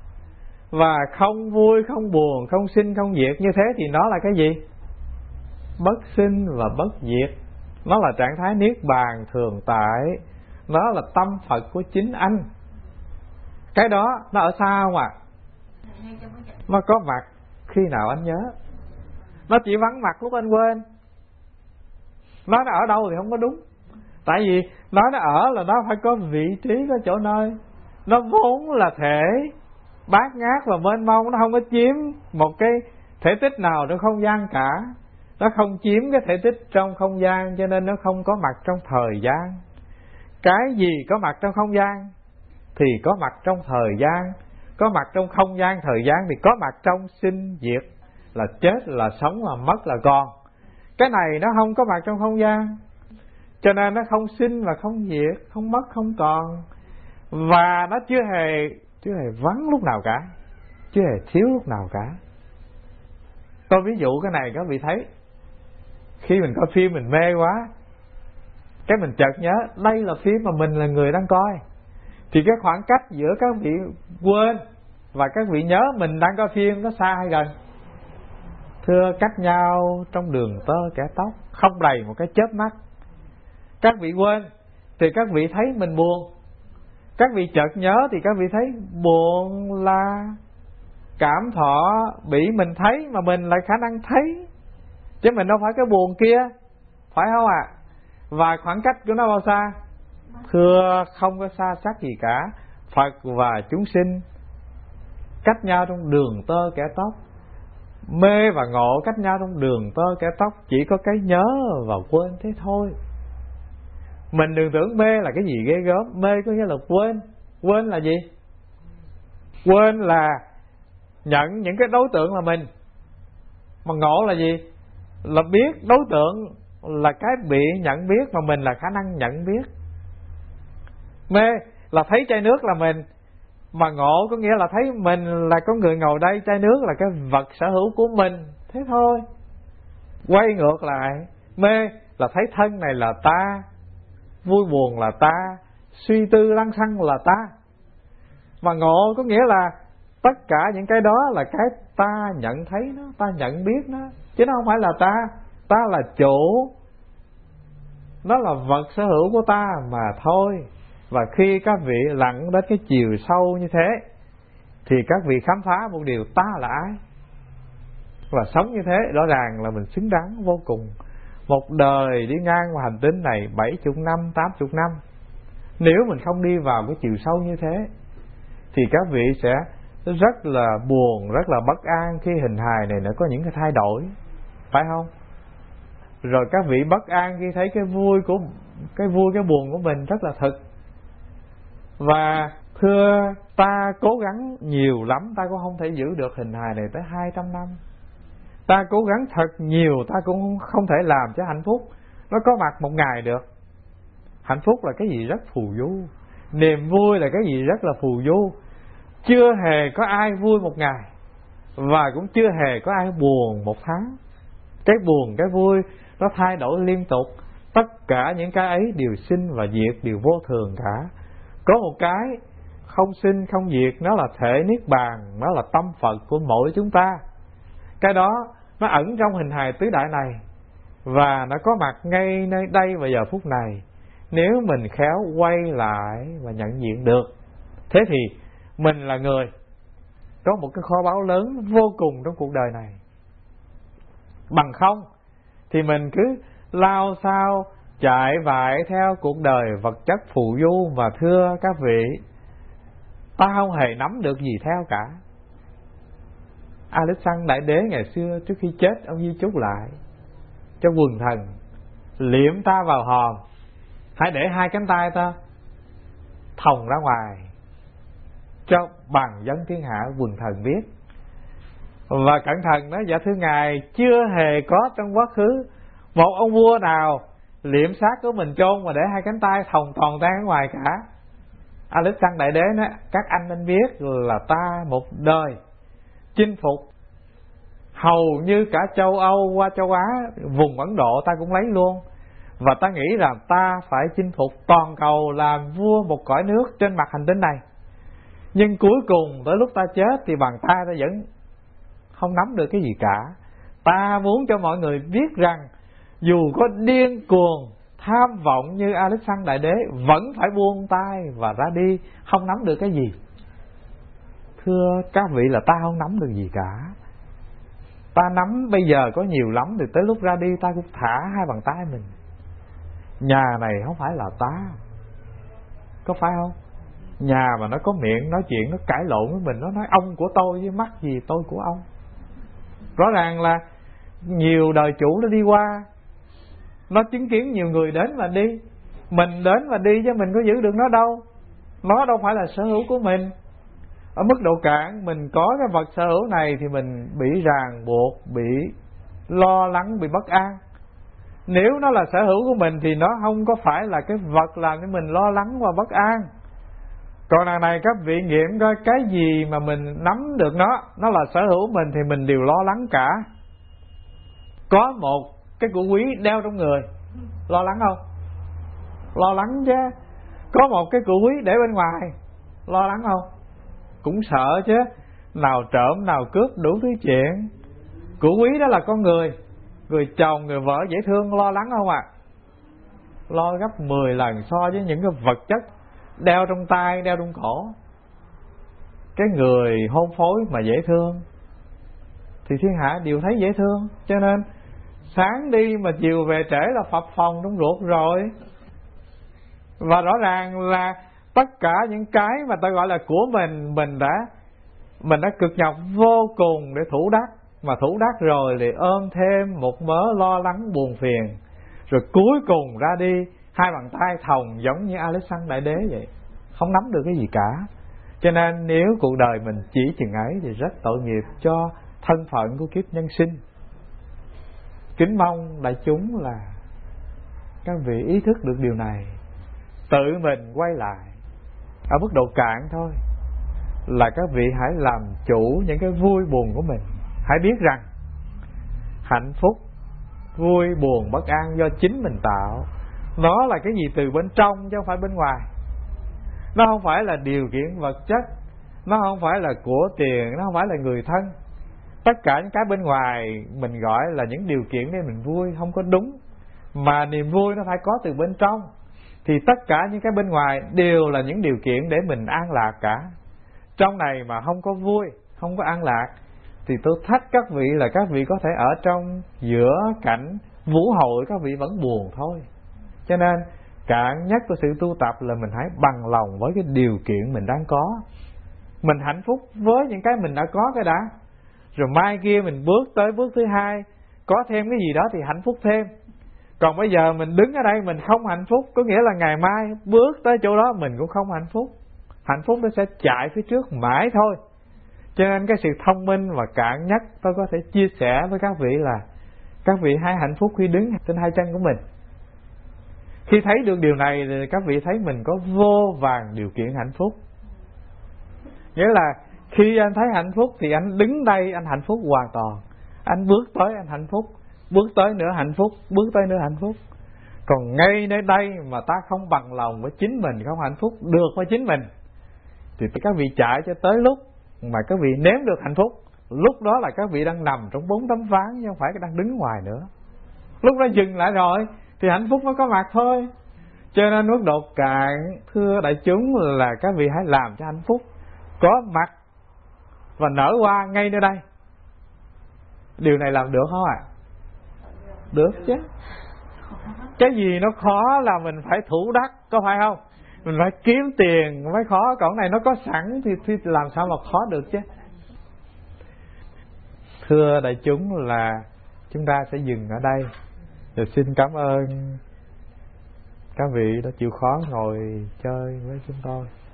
Và không vui không buồn, không sinh không diệt. Như thế thì nó là cái gì? Bất sinh và bất diệt. Nó là trạng thái niết bàn thường tại. Nó là tâm Phật của chính anh. Cái đó nó ở xa không à? Nó có mặt khi nào anh nhớ. Nó chỉ vắng mặt lúc anh quên. Nói nó ở đâu thì không có đúng. Tại vì nói nó ở là nó phải có vị trí, có chỗ nơi. Nó vốn là thể bát ngát và mênh mông. Nó không có chiếm một cái thể tích nào trong không gian cả. Nó không chiếm cái thể tích trong không gian, cho nên nó không có mặt trong thời gian. Cái gì có mặt trong không gian thì có mặt trong thời gian. Có mặt trong không gian, thời gian thì có mặt trong sinh diệt. Là chết, là sống, là mất, là còn. Cái này nó không có mặt trong không gian, cho nên nó không sinh và không diệt, không mất, không còn. Và nó chưa hề Chưa hề vắng lúc nào cả, chưa hề thiếu lúc nào cả. Tôi ví dụ cái này các vị thấy. Khi mình coi phim mình mê quá, cái mình chợt nhớ đây là phim mà mình là người đang coi, thì cái khoảng cách giữa các vị quên và các vị nhớ mình đang coi phim có xa hay gần? Thưa, cách nhau trong đường tơ kẻ tóc, không đầy một cái chớp mắt. Các vị quên thì các vị thấy mình buồn. Các vị chợt nhớ thì các vị thấy buồn là cảm thọ bị mình thấy, mà mình lại khả năng thấy, chứ mình đâu phải cái buồn kia, phải không ạ? À? Và khoảng cách của nó bao xa? Thưa, không có xa sắc gì cả. Phật và chúng sinh cách nhau trong đường tơ kẻ tóc. Mê và ngộ cách nhau trong đường tơ kẻ tóc. Chỉ có cái nhớ và quên thế thôi. Mình đừng tưởng mê là cái gì ghê gớm. Mê có nghĩa là quên. Quên là gì? Quên là nhận những cái đối tượng là mình. Mà ngộ là gì? Là biết đối tượng là cái bị nhận biết, mà mình là khả năng nhận biết. Mê là thấy chai nước là mình, mà ngộ có nghĩa là thấy mình là con người ngồi đây, chai nước là cái vật sở hữu của mình. Thế thôi. Quay ngược lại, mê là thấy thân này là ta, vui buồn là ta, suy tư lăng xăng là ta. Mà ngộ có nghĩa là tất cả những cái đó là cái ta nhận thấy nó, ta nhận biết nó, chứ nó không phải là ta. Ta là chủ, nó là vật sở hữu của ta mà thôi. Và khi các vị lặn đến cái chiều sâu như thế thì các vị khám phá một điều: ta là ai? Và sống như thế rõ ràng là mình xứng đáng vô cùng. Một đời đi ngang qua hành tinh này bảy chục năm, tám chục năm, nếu mình không đi vào cái chiều sâu như thế thì các vị sẽ rất là buồn, rất là bất an khi hình hài này nó có những cái thay đổi, phải không? Rồi các vị bất an khi thấy cái vui của cái vui cái buồn của mình rất là thực. Và thưa, ta cố gắng nhiều lắm, ta cũng không thể giữ được hình hài này tới hai trăm năm. Ta cố gắng thật nhiều, ta cũng không thể làm cho hạnh phúc nó có mặt một ngày được. Hạnh phúc là cái gì rất phù du, niềm vui là cái gì rất là phù du. Chưa hề có ai vui một ngày, và cũng chưa hề có ai buồn một tháng. Cái buồn, cái vui nó thay đổi liên tục. Tất cả những cái ấy đều sinh và diệt, đều vô thường cả. Có một cái không sinh không diệt, nó là thể niết bàn, nó là tâm Phật của mỗi chúng ta. Cái đó nó ẩn trong hình hài tứ đại này, và nó có mặt ngay nơi đây và giờ phút này, nếu mình khéo quay lại và nhận diện được. Thế thì mình là người có một cái kho báu lớn vô cùng trong cuộc đời này. Bằng không thì mình cứ lao sao chạy vại theo cuộc đời vật chất phù du. Và thưa các vị, ta không hề nắm được gì theo cả. Alexander Đại Đế ngày xưa trước khi chết, ông di chúc lại cho quần thần: liệm ta vào hòm, hãy để hai cánh tay ta thòng ra ngoài cho bằng dân thiên hạ quần thần biết. Và cẩn thận nói: dạ thưa ngài, chưa hề có trong quá khứ một ông vua nào liệm xác của mình chôn mà để hai cánh tay thòng toàn ra ở ngoài cả. Alexander Đại Đế nói: các anh nên biết là ta một đời chinh phục hầu như cả châu Âu qua châu Á, vùng Ấn Độ ta cũng lấy luôn. Và ta nghĩ rằng ta phải chinh phục toàn cầu, làm vua một cõi nước trên mặt hành tinh này. Nhưng cuối cùng tới lúc ta chết thì bàn tay ta vẫn không nắm được cái gì cả. Ta muốn cho mọi người biết rằng dù có điên cuồng tham vọng như Alexander Đại Đế vẫn phải buông tay và ra đi, không nắm được cái gì. Thưa các vị, là ta không nắm được gì cả. Ta nắm bây giờ có nhiều lắm, thì tới lúc ra đi ta cũng thả hai bàn tay mình. Nhà này không phải là ta, có phải không? Nhà mà nó có miệng nói chuyện, nó cãi lộn với mình, nó nói ông của tôi với mắc gì tôi của ông. Rõ ràng là nhiều đời chủ nó đi qua, nó chứng kiến nhiều người đến và đi. Mình đến và đi chứ mình có giữ được nó đâu. Nó đâu phải là sở hữu của mình. Ở mức độ cạn, mình có cái vật sở hữu này thì mình bị ràng buộc, bị lo lắng, bị bất an. Nếu nó là sở hữu của mình thì nó không có phải là cái vật làm cho mình lo lắng và bất an. Còn đằng này các vị nghiệm coi, cái gì mà mình nắm được nó, nó là sở hữu mình thì mình đều lo lắng cả. Có một cái của quý đeo trong người, lo lắng không? Lo lắng chứ. Có một cái của quý để bên ngoài, lo lắng không? Cũng sợ chứ. Nào trộm, nào cướp, đủ thứ chuyện. Của quý đó là con người, người chồng, người vợ dễ thương, lo lắng không ạ? À? Lo gấp mười lần so với những cái vật chất đeo trong tay, đeo trong cổ. Cái người hôn phối mà dễ thương thì thiên hạ đều thấy dễ thương. Cho nên sáng đi mà chiều về trễ là phập phồng trong ruột rồi. Và rõ ràng là tất cả những cái mà ta gọi là của mình, Mình đã Mình đã cực nhọc vô cùng để thủ đắc. Mà thủ đắc rồi thì ôm thêm một mớ lo lắng buồn phiền. Rồi cuối cùng ra đi hai bàn tay thòng giống như Alexander Đại Đế vậy, không nắm được cái gì cả. Cho nên nếu cuộc đời mình chỉ chừng ấy thì rất tội nghiệp cho thân phận của kiếp nhân sinh. Kính mong đại chúng là các vị ý thức được điều này, tự mình quay lại ở mức độ cạn thôi, là các vị hãy làm chủ những cái vui buồn của mình. Hãy biết rằng hạnh phúc, vui buồn, bất an do chính mình tạo. Nó là cái gì từ bên trong chứ không phải bên ngoài. Nó không phải là điều kiện vật chất, nó không phải là của tiền, nó không phải là người thân. Tất cả những cái bên ngoài mình gọi là những điều kiện để mình vui, không có đúng. Mà niềm vui nó phải có từ bên trong. Thì tất cả những cái bên ngoài đều là những điều kiện để mình an lạc cả. Trong này mà không có vui, không có an lạc, thì tôi thách các vị là các vị có thể ở trong giữa cảnh vũ hội, các vị vẫn buồn thôi. Cho nên cạn nhất của sự tu tập là mình hãy bằng lòng với cái điều kiện mình đang có. Mình hạnh phúc với những cái mình đã có cái đã. Rồi mai kia mình bước tới bước thứ hai, có thêm cái gì đó thì hạnh phúc thêm. Còn bây giờ mình đứng ở đây mình không hạnh phúc, có nghĩa là ngày mai bước tới chỗ đó mình cũng không hạnh phúc. Hạnh phúc nó sẽ chạy phía trước mãi thôi. Cho nên cái sự thông minh và cạn nhất tôi có thể chia sẻ với các vị là các vị hãy hạnh phúc khi đứng trên hai chân của mình. Khi thấy được điều này thì các vị thấy mình có vô vàn điều kiện hạnh phúc. Nghĩa là khi anh thấy hạnh phúc thì anh đứng đây anh hạnh phúc hoàn toàn. Anh bước tới anh hạnh phúc, bước tới nữa hạnh phúc, bước tới nữa hạnh phúc. Còn ngay nơi đây mà ta không bằng lòng với chính mình, không hạnh phúc được với chính mình, thì các vị chạy cho tới lúc mà các vị nếm được hạnh phúc. Lúc đó là các vị đang nằm trong bốn tấm ván chứ không phải đang đứng ngoài nữa. Lúc đó dừng lại rồi thì hạnh phúc mới có mặt thôi. Cho nên mức độ cạn, thưa đại chúng, là các vị hãy làm cho hạnh phúc có mặt và nở hoa ngay nơi đây. Điều này làm được không ạ? À? Được chứ. Cái gì nó khó là mình phải thủ đắc, có phải không? Mình phải kiếm tiền mới khó, còn này nó có sẵn thì, thì làm sao mà khó được chứ. Thưa đại chúng là chúng ta sẽ dừng ở đây. Rồi xin cảm ơn các vị đã chịu khó ngồi chơi với chúng tôi.